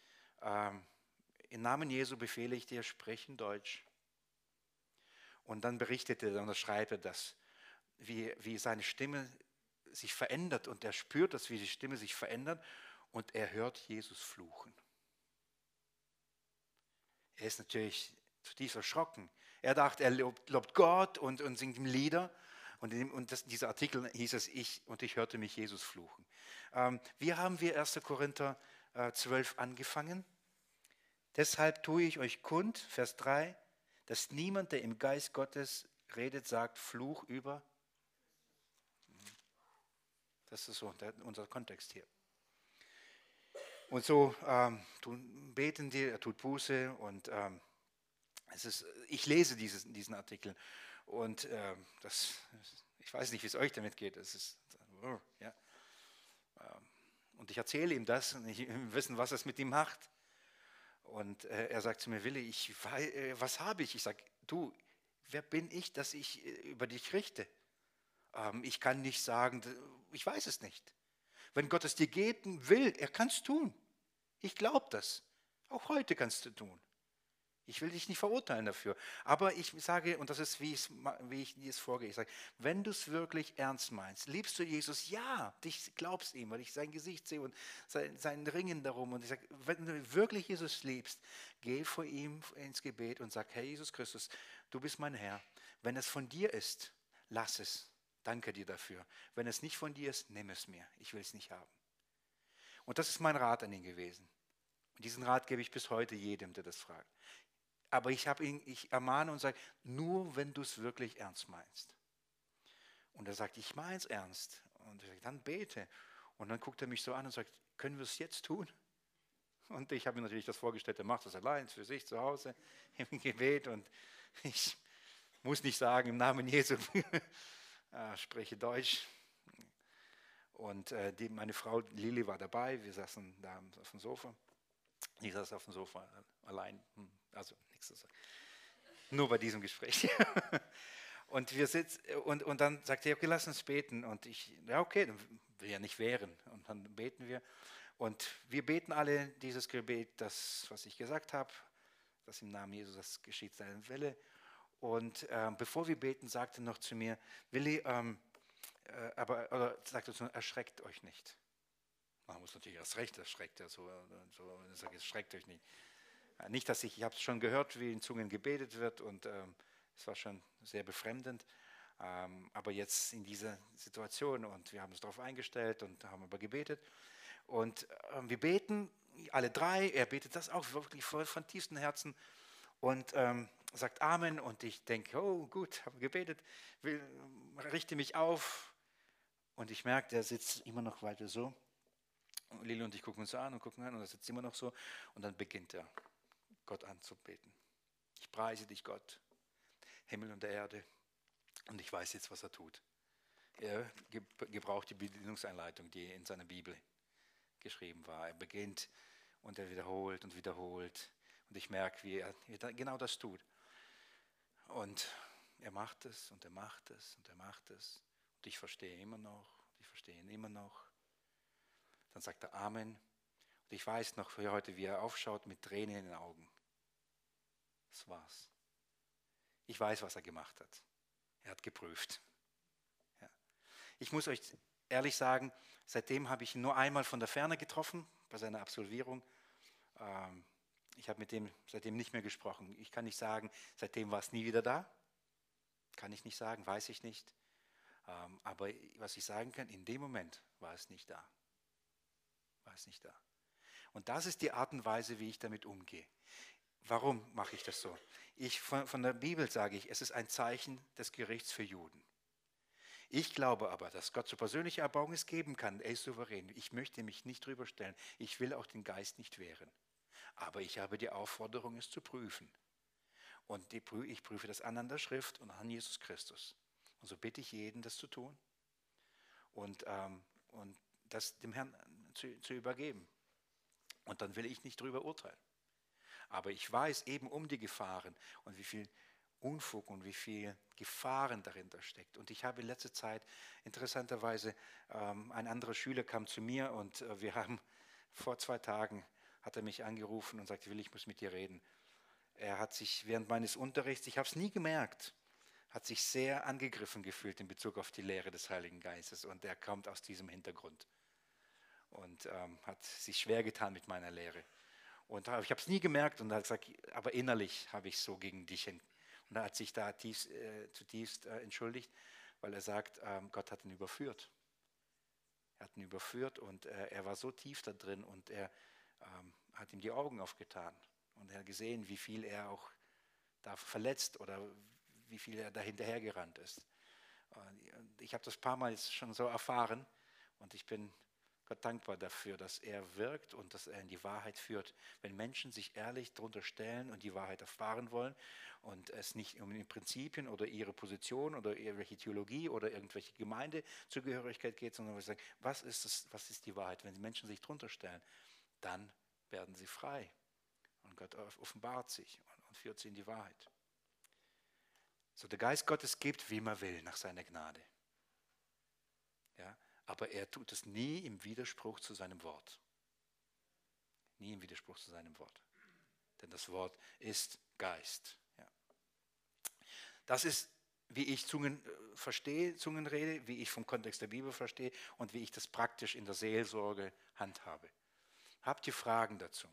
im Namen Jesu befehle ich dir, sprich in Deutsch. Und dann berichtet er, und schreibt er das, wie seine Stimme sich verändert und er spürt, dass wie die Stimme sich verändert und er hört Jesus fluchen. Er ist natürlich zutiefst erschrocken. Er dachte, er lobt Gott und singt ihm Lieder. Und dieser Artikel hieß es, ich hörte mich Jesus fluchen. Wie haben wir 1. Korinther 12 angefangen? Deshalb tue ich euch kund, Vers 3, dass niemand, der im Geist Gottes redet, sagt Fluch über. Das ist so unser Kontext hier. Und so beten die, er tut Buße und ich lese diesen Artikel und ich weiß nicht, wie es euch damit geht. Ja. Und ich erzähle ihm das und ich will wissen, was es mit ihm macht. Und er sagt zu mir, Willi, was habe ich? Ich sage, du, wer bin ich, dass ich über dich richte? Ich kann nicht sagen, ich weiß es nicht. Wenn Gott es dir geben will, er kann es tun. Ich glaube das. Auch heute kannst du tun. Ich will dich nicht verurteilen dafür. Aber ich sage, und das ist, wie ich es vorgehe, ich sage, wenn du es wirklich ernst meinst, liebst du Jesus? Ja, dich glaubst ihm, weil ich sein Gesicht sehe und sein Ringen darum. Und ich sage, wenn du wirklich Jesus liebst, geh vor ihm ins Gebet und sag, Herr Jesus Christus, du bist mein Herr. Wenn es von dir ist, lass es. Danke dir dafür. Wenn es nicht von dir ist, nimm es mir. Ich will es nicht haben. Und das ist mein Rat an ihn gewesen. Und diesen Rat gebe ich bis heute jedem, der das fragt. Aber ich ermahne und sage, nur wenn du es wirklich ernst meinst. Und er sagt, ich meine es ernst. Und ich sage, dann bete. Und dann guckt er mich so an und sagt, können wir es jetzt tun? Und ich habe mir natürlich das vorgestellt, er macht das allein für sich zu Hause im Gebet. Und ich muss nicht sagen, im Namen Jesu, spreche Deutsch. Und meine Frau Lili war dabei, wir saßen da auf dem Sofa. Ich saß auf dem Sofa allein, also nichts zu sagen. Nur bei diesem Gespräch. Und wir sitzen und dann sagt er, okay, lass uns beten. Und ich, ja okay, dann will ja nicht wehren. Und dann beten wir. Und wir beten alle dieses Gebet, das, was ich gesagt habe, dass im Namen Jesus das geschieht sein Wille. Und bevor wir beten, sagte er noch zu mir, Willi, oder sagt er zu mir, erschreckt euch nicht. Man muss natürlich erst recht erschreckt, ja, so erschreckt euch nicht. Nicht, dass ich habe es schon gehört, wie in Zungen gebetet wird und es war schon sehr befremdend. Aber jetzt in dieser Situation und wir haben uns darauf eingestellt und haben aber gebetet. Und wir beten, alle drei, er betet das auch wirklich voll von tiefstem Herzen und sagt Amen und ich denke, oh gut, habe gebetet, richte mich auf und ich merke, der sitzt immer noch weiter so. Und Lili und ich gucken uns an und gucken an und er sitzt immer noch so und dann beginnt er, Gott anzubeten. Ich preise dich, Gott, Himmel und der Erde und ich weiß jetzt, was er tut. Er gebraucht die Bedienungseinleitung, die in seiner Bibel geschrieben war. Er beginnt und er wiederholt und wiederholt. Und ich merke, wie er genau das tut. Und er macht es und er macht es und er macht es. Und ich verstehe immer noch, ich verstehe ihn immer noch. Dann sagt er Amen. Und ich weiß noch für heute, wie er aufschaut mit Tränen in den Augen. Das war's. Ich weiß, was er gemacht hat. Er hat geprüft. Ja. Ich muss euch ehrlich sagen, seitdem habe ich ihn nur einmal von der Ferne getroffen, bei seiner Absolvierung. Ich habe mit dem seitdem nicht mehr gesprochen. Ich kann nicht sagen, seitdem war es nie wieder da. Kann ich nicht sagen, weiß ich nicht. Aber was ich sagen kann, in dem Moment war es nicht da. War es nicht da. Und das ist die Art und Weise, wie ich damit umgehe. Warum mache ich das so? Von der Bibel sage ich, es ist ein Zeichen des Gerichts für Juden. Ich glaube aber, dass Gott so persönliche Erbauung geben kann. Er ist souverän. Ich möchte mich nicht drüber stellen. Ich will auch den Geist nicht wehren. Aber ich habe die Aufforderung, es zu prüfen. Und ich prüfe das an der Schrift und an Jesus Christus. Und so bitte ich jeden, das zu tun und das dem Herrn zu übergeben. Und dann will ich nicht drüber urteilen. Aber ich weiß eben um die Gefahren und wie viel Unfug und wie viel Gefahren dahinter steckt. Und ich habe in letzter Zeit interessanterweise, ein anderer Schüler kam zu mir und wir haben vor 2 Tagen, hat er mich angerufen und sagte, Willi, ich muss mit dir reden. Er hat sich während meines Unterrichts, ich habe es nie gemerkt, hat sich sehr angegriffen gefühlt in Bezug auf die Lehre des Heiligen Geistes und er kommt aus diesem Hintergrund und hat sich schwer getan mit meiner Lehre. Und ich habe es nie gemerkt und er hat gesagt, aber innerlich habe ich so gegen dich. Und er hat sich da zutiefst entschuldigt, weil er sagt, Gott hat ihn überführt. Er hat ihn überführt und er war so tief da drin und er hat ihm die Augen aufgetan. Und er hat gesehen, wie viel er auch da verletzt oder wie viel er da hinterhergerannt ist. Und ich habe das ein paar Mal schon so erfahren und ich bin Gott dankbar dafür, dass er wirkt und dass er in die Wahrheit führt. Wenn Menschen sich ehrlich darunter stellen und die Wahrheit erfahren wollen und es nicht um die Prinzipien oder ihre Position oder irgendwelche Theologie oder irgendwelche Gemeindezugehörigkeit geht, sondern wir sagen, was ist die Wahrheit? Wenn die Menschen sich darunter stellen, dann werden sie frei. Und Gott offenbart sich und führt sie in die Wahrheit. So, der Geist Gottes gibt, wie er will, nach seiner Gnade. Ja, aber er tut es nie im Widerspruch zu seinem Wort. Nie im Widerspruch zu seinem Wort. Denn das Wort ist Geist. Ja. Das ist, wie ich Zungen verstehe, Zungenrede, wie ich vom Kontext der Bibel verstehe und wie ich das praktisch in der Seelsorge handhabe. Habt ihr Fragen dazu?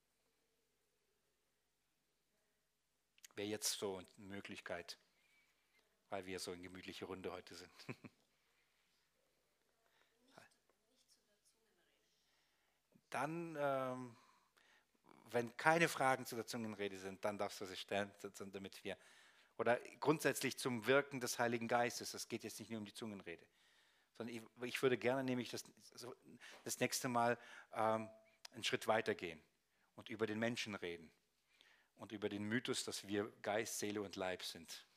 Wäre jetzt so eine Möglichkeit, weil wir so in gemütlicher Runde heute sind. Dann, wenn keine Fragen zu der Zungenrede sind, dann darfst du sie stellen, damit wir, oder grundsätzlich zum Wirken des Heiligen Geistes, es geht jetzt nicht nur um die Zungenrede, sondern ich würde gerne nämlich das nächste Mal einen Schritt weitergehen und über den Menschen reden und über den Mythos, dass wir Geist, Seele und Leib sind.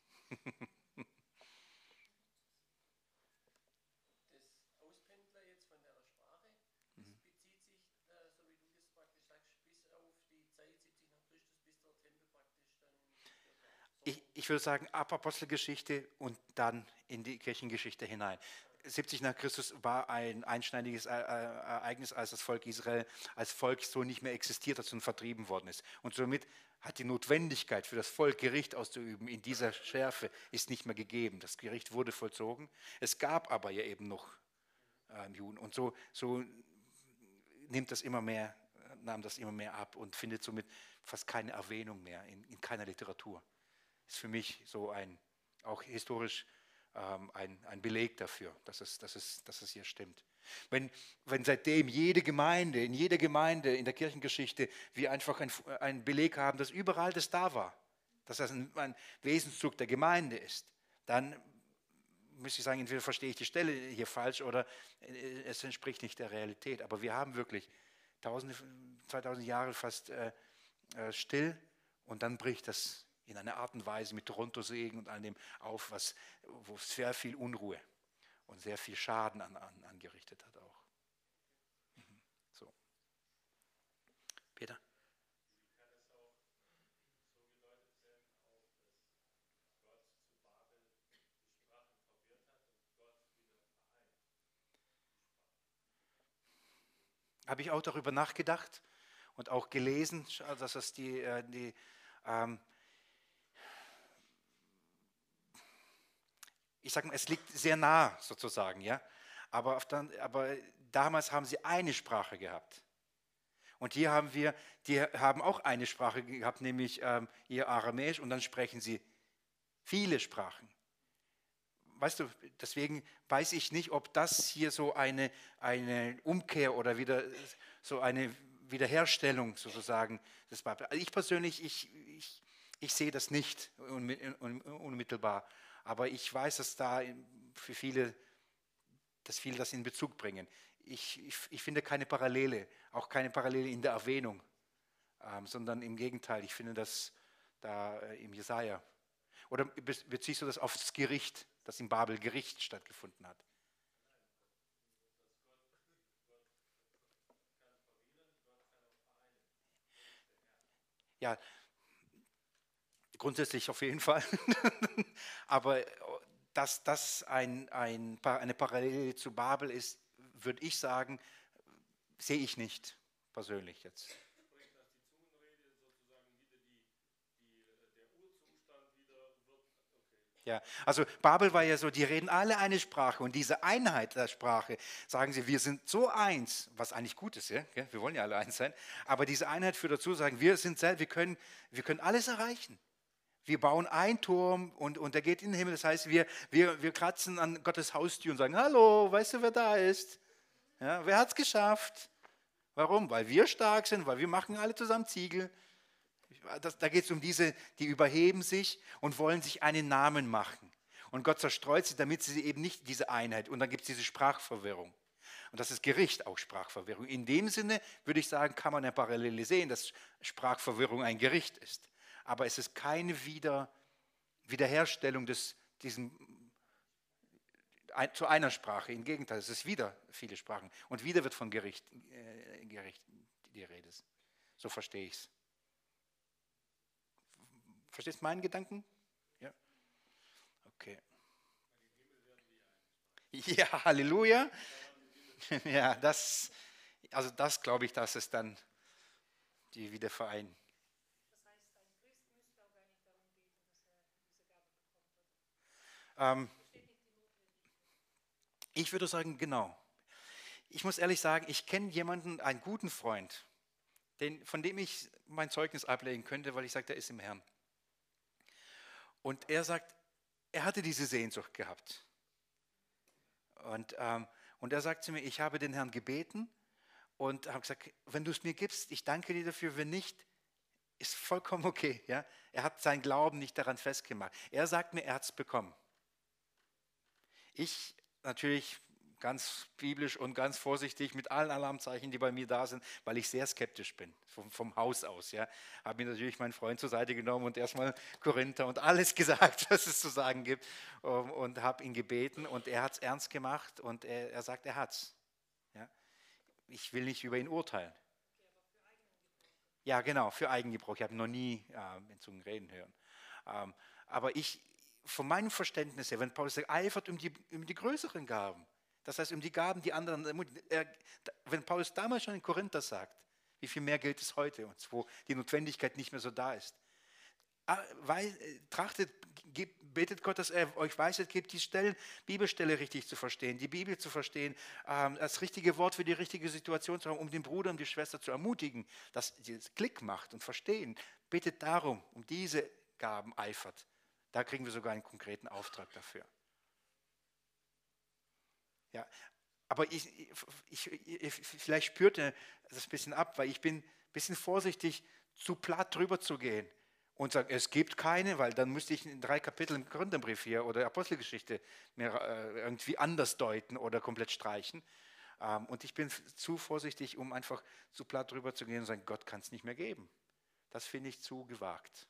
ich würde sagen, ab Apostelgeschichte und dann in die Kirchengeschichte hinein. 70 nach Christus war ein einschneidiges Ereignis, als das Volk Israel als Volk so nicht mehr existiert hat und vertrieben worden ist. Und somit hat die Notwendigkeit für das Volk Gericht auszuüben in dieser Schärfe ist nicht mehr gegeben. Das Gericht wurde vollzogen. Es gab aber ja eben noch Juden. Und so nimmt das immer mehr, nahm das immer mehr ab und findet somit fast keine Erwähnung mehr in keiner Literatur. Ist für mich so auch historisch ein Beleg dafür, dass es hier stimmt. Wenn seitdem in jeder Gemeinde in der Kirchengeschichte wir einfach einen Beleg haben, dass überall das da war, dass das ein Wesenszug der Gemeinde ist, dann müsste ich sagen, entweder verstehe ich die Stelle hier falsch oder es entspricht nicht der Realität. Aber wir haben wirklich 2000 Jahre fast still und dann bricht das in einer Art und Weise mit Toronto-Segen und all dem auf, wo sehr viel Unruhe und sehr viel Schaden angerichtet hat auch. So. Peter? Habe ich auch darüber nachgedacht und auch gelesen, dass es ich sage mal, es liegt sehr nah sozusagen, ja. Aber damals haben sie eine Sprache gehabt. Und die haben auch eine Sprache gehabt, nämlich ihr Aramäisch, und dann sprechen sie viele Sprachen. Weißt du, deswegen weiß ich nicht, ob das hier so eine Umkehr oder wieder so eine Wiederherstellung sozusagen des Babel. Also ich persönlich, ich sehe das nicht unmittelbar. Aber ich weiß, dass da für viele, dass viele das in Bezug bringen. Ich finde keine Parallele, auch keine Parallele in der Erwähnung, sondern im Gegenteil, ich finde das da im Jesaja. Oder beziehst du das auf das Gericht, das in Babel Gericht stattgefunden hat? Ja, grundsätzlich auf jeden Fall. Aber dass das eine Parallele zu Babel ist, würde ich sagen, sehe ich nicht persönlich jetzt. Ja, also Babel war ja so, die reden alle eine Sprache und diese Einheit der Sprache, sagen sie, wir sind so eins, was eigentlich gut ist, ja? Wir wollen ja alle eins sein, aber diese Einheit führt dazu, sagen, wir können alles erreichen. Wir bauen einen Turm und der geht in den Himmel, das heißt, wir kratzen an Gottes Haustür und sagen, hallo, weißt du, wer da ist? Ja, wer hat es geschafft? Warum? Weil wir stark sind, weil wir machen alle zusammen Ziegel. Da geht es um diese, die überheben sich und wollen sich einen Namen machen. Und Gott zerstreut sie, damit sie eben nicht diese Einheit. Und dann gibt es diese Sprachverwirrung. Und das ist Gericht auch Sprachverwirrung. In dem Sinne würde ich sagen, kann man eine Parallele sehen, dass Sprachverwirrung ein Gericht ist. Aber es ist keine Wiederherstellung zu einer Sprache. Im Gegenteil, es ist wieder viele Sprachen. Und wieder wird von Gericht die Rede. So verstehe ich es. Verstehst du meinen Gedanken? Ja. Okay. Ja, Halleluja. Ja, das glaube ich, dass es dann die wieder vereinen. Ich würde sagen, genau. Ich muss ehrlich sagen, ich kenne jemanden, einen guten Freund, von dem ich mein Zeugnis ablegen könnte, weil ich sage, der ist im Herrn. Und er sagt, er hatte diese Sehnsucht gehabt. Und er sagt zu mir, ich habe den Herrn gebeten und habe gesagt, wenn du es mir gibst, ich danke dir dafür, wenn nicht, ist vollkommen okay. Ja? Er hat seinen Glauben nicht daran festgemacht. Er sagt mir, er hat es bekommen. Ich natürlich ganz biblisch und ganz vorsichtig mit allen Alarmzeichen, die bei mir da sind, weil ich sehr skeptisch bin, vom Haus aus. Ja. Habe mir natürlich meinen Freund zur Seite genommen und erstmal Korinther und alles gesagt, was es zu sagen gibt, und habe ihn gebeten und er hat es ernst gemacht und er sagt, er hat es. Ja. Ich will nicht über ihn urteilen. Ja, genau, für Eigengebrauch. Ich habe noch nie in Zungen reden hören. Aber von meinem Verständnis her, wenn Paulus sagt, eifert um die größeren Gaben, das heißt um die Gaben, die anderen, wenn Paulus damals schon in Korinther sagt, wie viel mehr gilt es heute uns, wo die Notwendigkeit nicht mehr so da ist. Betet Gott, dass er euch Weisheit gibt, die Bibelstelle richtig zu verstehen, die Bibel zu verstehen, das richtige Wort für die richtige Situation zu haben, um den Bruder und die Schwester zu ermutigen, dass es Klick macht und verstehen. Betet darum, um diese Gaben eifert. Da kriegen wir sogar einen konkreten Auftrag dafür. Ja, aber vielleicht spürt ihr das ein bisschen ab, weil ich bin ein bisschen vorsichtig, zu platt drüber zu gehen und sagen, es gibt keine, weil dann müsste ich in 3 Kapiteln im Korintherbrief hier oder Apostelgeschichte mehr irgendwie anders deuten oder komplett streichen. Und ich bin zu vorsichtig, um einfach zu platt drüber zu gehen und sagen, Gott kann es nicht mehr geben. Das finde ich zu gewagt.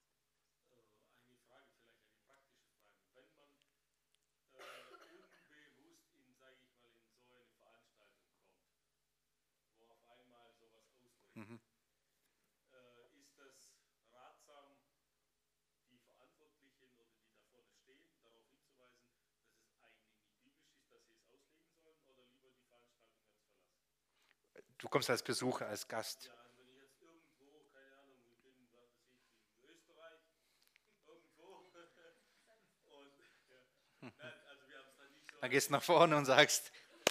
Mhm. Ist es ratsam, die Verantwortlichen oder die da vorne stehen, darauf hinzuweisen, dass es eigentlich nicht biblisch ist, dass sie es auslegen sollen, oder lieber die Veranstaltung ganz verlassen? Du kommst als Besucher, als Gast. Ja, also wenn ich jetzt irgendwo, keine Ahnung, ich bin, was weiß ich, in Österreich, irgendwo, und ja, nein, also wir haben es dann nicht so. Dann gehst du nach vorne und sagst,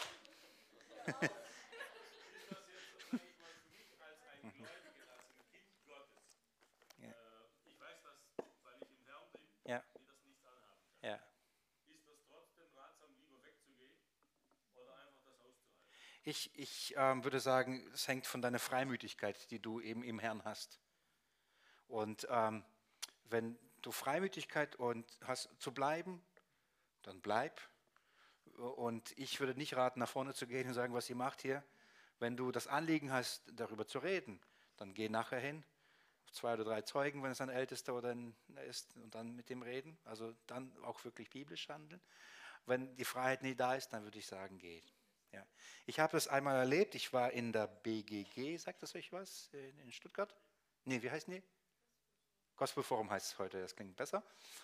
Ist das jetzt, sage ich mal, für mich als ein Gläubiger, als ein Kind Gottes? Ja. Ich weiß das, weil ich im Herrn bin, ja, mir das nichts anhaben kann. ja. Ist das trotzdem ratsam, lieber wegzugehen oder einfach das auszuhalten? Ich würde sagen, es hängt von deiner Freimütigkeit, die du eben im Herrn hast. Und wenn du Freimütigkeit hast zu bleiben, dann bleib. Und ich würde nicht raten, nach vorne zu gehen und sagen, was ihr macht hier. Wenn du das Anliegen hast, darüber zu reden, dann geh nachher hin. 2 oder 3 Zeugen, wenn es ein Ältester oder ein ist, und dann mit dem reden. Also dann auch wirklich biblisch handeln. Wenn die Freiheit nie da ist, dann würde ich sagen, geh. Ja. Ich habe das einmal erlebt. Ich war in der BGG, sagt das euch was? In Stuttgart? Nee, wie heißt die? Gospel Forum heißt es heute, das klingt besser.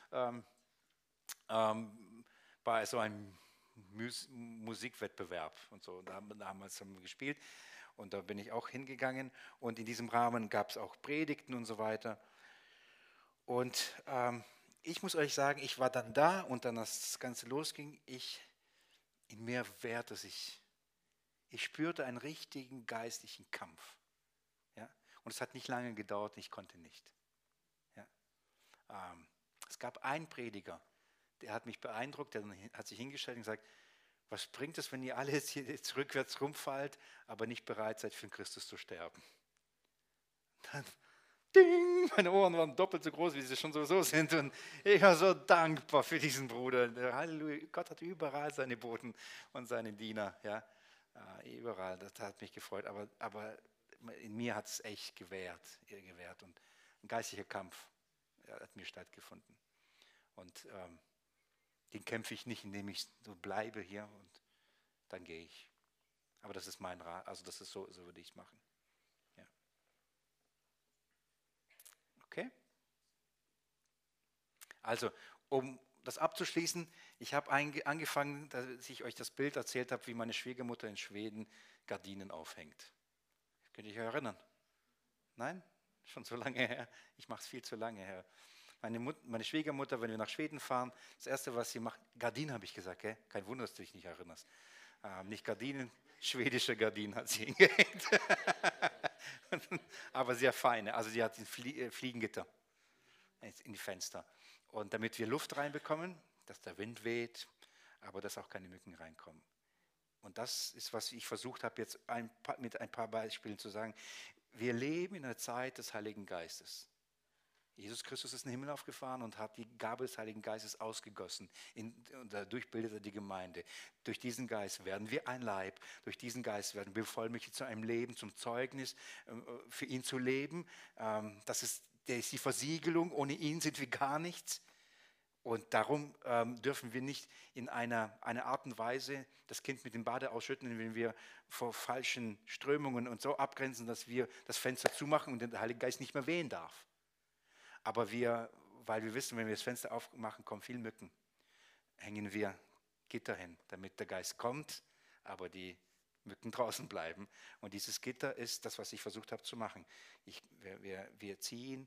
War so ein Musikwettbewerb und so. Damals haben wir gespielt und da bin ich auch hingegangen und in diesem Rahmen gab es auch Predigten und so weiter. Und ich muss euch sagen, ich war dann da und dann, als das Ganze losging, in mir wehrte sich. Ich spürte einen richtigen geistlichen Kampf. Ja? Und es hat nicht lange gedauert, ich konnte nicht. Ja? Es gab einen Prediger, der hat mich beeindruckt, der hat sich hingestellt und gesagt, was bringt es, wenn ihr alle jetzt rückwärts rumfallt, aber nicht bereit seid, für Christus zu sterben? Dann, ding, meine Ohren waren doppelt so groß, wie sie schon sowieso sind. Und ich war so dankbar für diesen Bruder. Halleluja, Gott hat überall seine Boten und seine Diener. Ja? Überall, das hat mich gefreut. Aber in mir hat es echt gewehrt. Und ein geistlicher Kampf hat mir stattgefunden. Und den kämpfe ich nicht, indem ich so bleibe hier und dann gehe ich. Aber das ist mein Rat, also das ist so würde ich es machen. Ja. Okay? Also, um das abzuschließen, ich habe angefangen, dass ich euch das Bild erzählt habe, wie meine Schwiegermutter in Schweden Gardinen aufhängt. Könnt ihr euch erinnern? Nein? Schon so lange her? Ich mache es viel zu lange her. Meine Schwiegermutter, wenn wir nach Schweden fahren, das Erste, was sie macht, Gardinen habe ich gesagt, gell? Kein Wunder, dass du dich nicht erinnerst. Nicht Gardinen, schwedische Gardinen hat sie hingehängt. Aber sehr feine, also sie hat ein Fliegengitter in die Fenster. Und damit wir Luft reinbekommen, dass der Wind weht, aber dass auch keine Mücken reinkommen. Und das ist, was ich versucht habe, jetzt mit ein paar Beispielen zu sagen. Wir leben in einer Zeit des Heiligen Geistes. Jesus Christus ist in den Himmel aufgefahren und hat die Gabe des Heiligen Geistes ausgegossen. Und dadurch bildet er die Gemeinde. Durch diesen Geist werden wir ein Leib. Durch diesen Geist werden wir bevollmächtigt zu einem Leben, zum Zeugnis, für ihn zu leben. Der ist die Versiegelung. Ohne ihn sind wir gar nichts. Und darum dürfen wir nicht in einer Art und Weise das Kind mit dem Bade ausschütten, wenn wir vor falschen Strömungen und so abgrenzen, dass wir das Fenster zumachen und der Heilige Geist nicht mehr wehen darf. Aber wir weil wir wissen, wenn wir das Fenster aufmachen, kommen viele Mücken, hängen wir Gitter hin, damit der Geist kommt, aber die Mücken draußen bleiben. Und dieses Gitter ist das, was ich versucht habe zu machen. Wir ziehen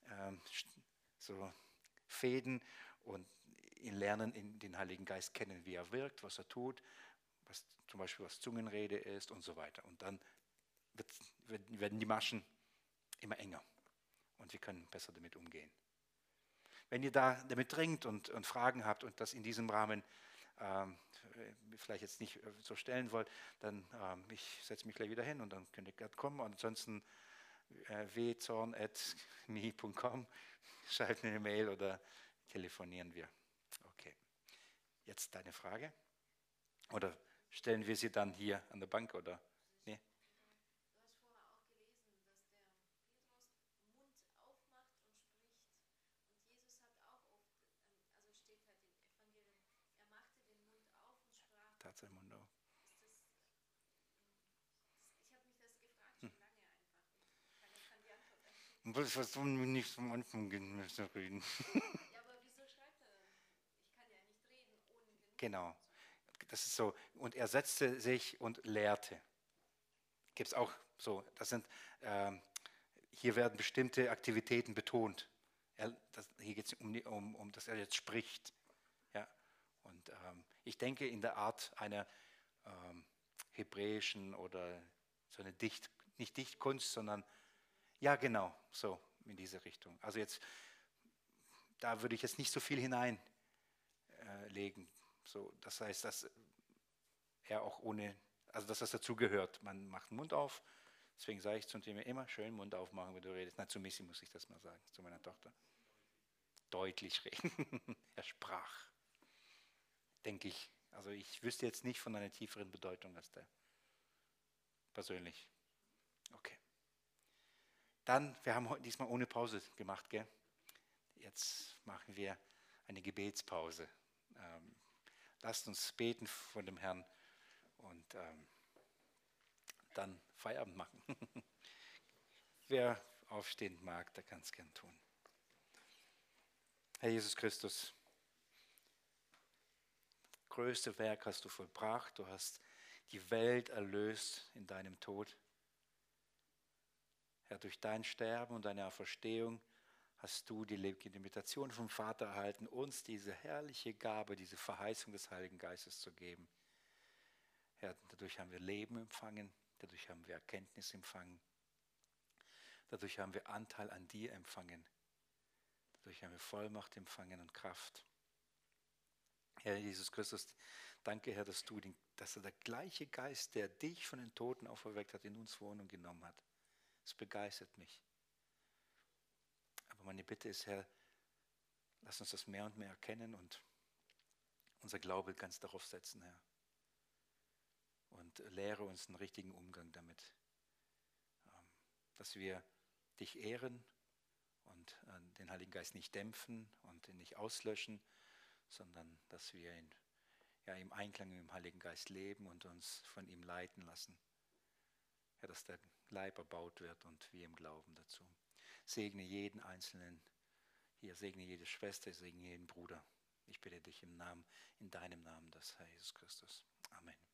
so Fäden und lernen in den Heiligen Geist kennen, wie er wirkt, was er tut, was zum Beispiel was Zungenrede ist und so weiter. Und dann werden die Maschen immer enger und wir können besser damit umgehen. Wenn ihr da damit dringt und Fragen habt und das in diesem Rahmen vielleicht jetzt nicht so stellen wollt, dann ich setze mich gleich wieder hin und dann könnt ihr gerade kommen. Und ansonsten wzorn@me.com, schreibt mir eine Mail oder telefonieren wir. Okay. Jetzt deine Frage? Oder stellen wir sie dann hier an der Bank oder? Nee? Du hast vorher auch gelesen, dass der Petrus Mund aufmacht und spricht. Und Jesus hat auch oft, also steht halt im Evangelium, er machte den Mund auf und sprach. Tat sein Mund auf. Ich habe mich das gefragt schon lange einfach. Und keiner kann die Antwort eigentlich. Und was sollen wir nicht am Anfang reden? Ja, aber wieso schreibt er dann? Ich kann ja nicht reden ohne den Mund. Genau. Das ist so. Und er setzte sich und lehrte. Gibt es auch so. Hier werden bestimmte Aktivitäten betont. Hier geht es um, dass er jetzt spricht. Ja. Und ich denke in der Art einer hebräischen oder so eine nicht Dichtkunst, sondern ja genau, so in diese Richtung. Also jetzt, da würde ich jetzt nicht so viel hineinlegen. So, das heißt, dass er auch also dass das dazugehört. Man macht den Mund auf. Deswegen sage ich zum Thema immer schön Mund aufmachen, wenn du redest. Na, zu Missy muss ich das mal sagen, zu meiner Tochter. Deutlich reden. Er sprach. Denke ich. Also ich wüsste jetzt nicht von einer tieferen Bedeutung als der. Persönlich. Okay. Dann, wir haben heute diesmal ohne Pause gemacht, gell? Jetzt machen wir eine Gebetspause. Lasst uns beten vor dem Herrn und dann Feierabend machen. Wer aufstehen mag, der kann es gern tun. Herr Jesus Christus, größte Werk hast du vollbracht. Du hast die Welt erlöst in deinem Tod. Herr, durch dein Sterben und deine Auferstehung hast du die Legitimation vom Vater erhalten, uns diese herrliche Gabe, diese Verheißung des Heiligen Geistes zu geben. Herr, dadurch haben wir Leben empfangen, dadurch haben wir Erkenntnis empfangen, dadurch haben wir Anteil an dir empfangen, dadurch haben wir Vollmacht empfangen und Kraft. Herr Jesus Christus, danke Herr, dass der gleiche Geist, der dich von den Toten auferweckt hat, in uns Wohnung genommen hat. Es begeistert mich. Aber meine Bitte ist, Herr, lass uns das mehr und mehr erkennen und unser Glaube ganz darauf setzen, Herr. Und lehre uns einen richtigen Umgang damit, dass wir dich ehren und den Heiligen Geist nicht dämpfen und ihn nicht auslöschen, sondern dass wir im Einklang mit dem Heiligen Geist leben und uns von ihm leiten lassen. Ja, dass der Leib erbaut wird und wir im Glauben dazu. Segne jeden Einzelnen hier, segne jede Schwester, segne jeden Bruder. Ich bitte dich in deinem Namen, das Herr Jesus Christus. Amen.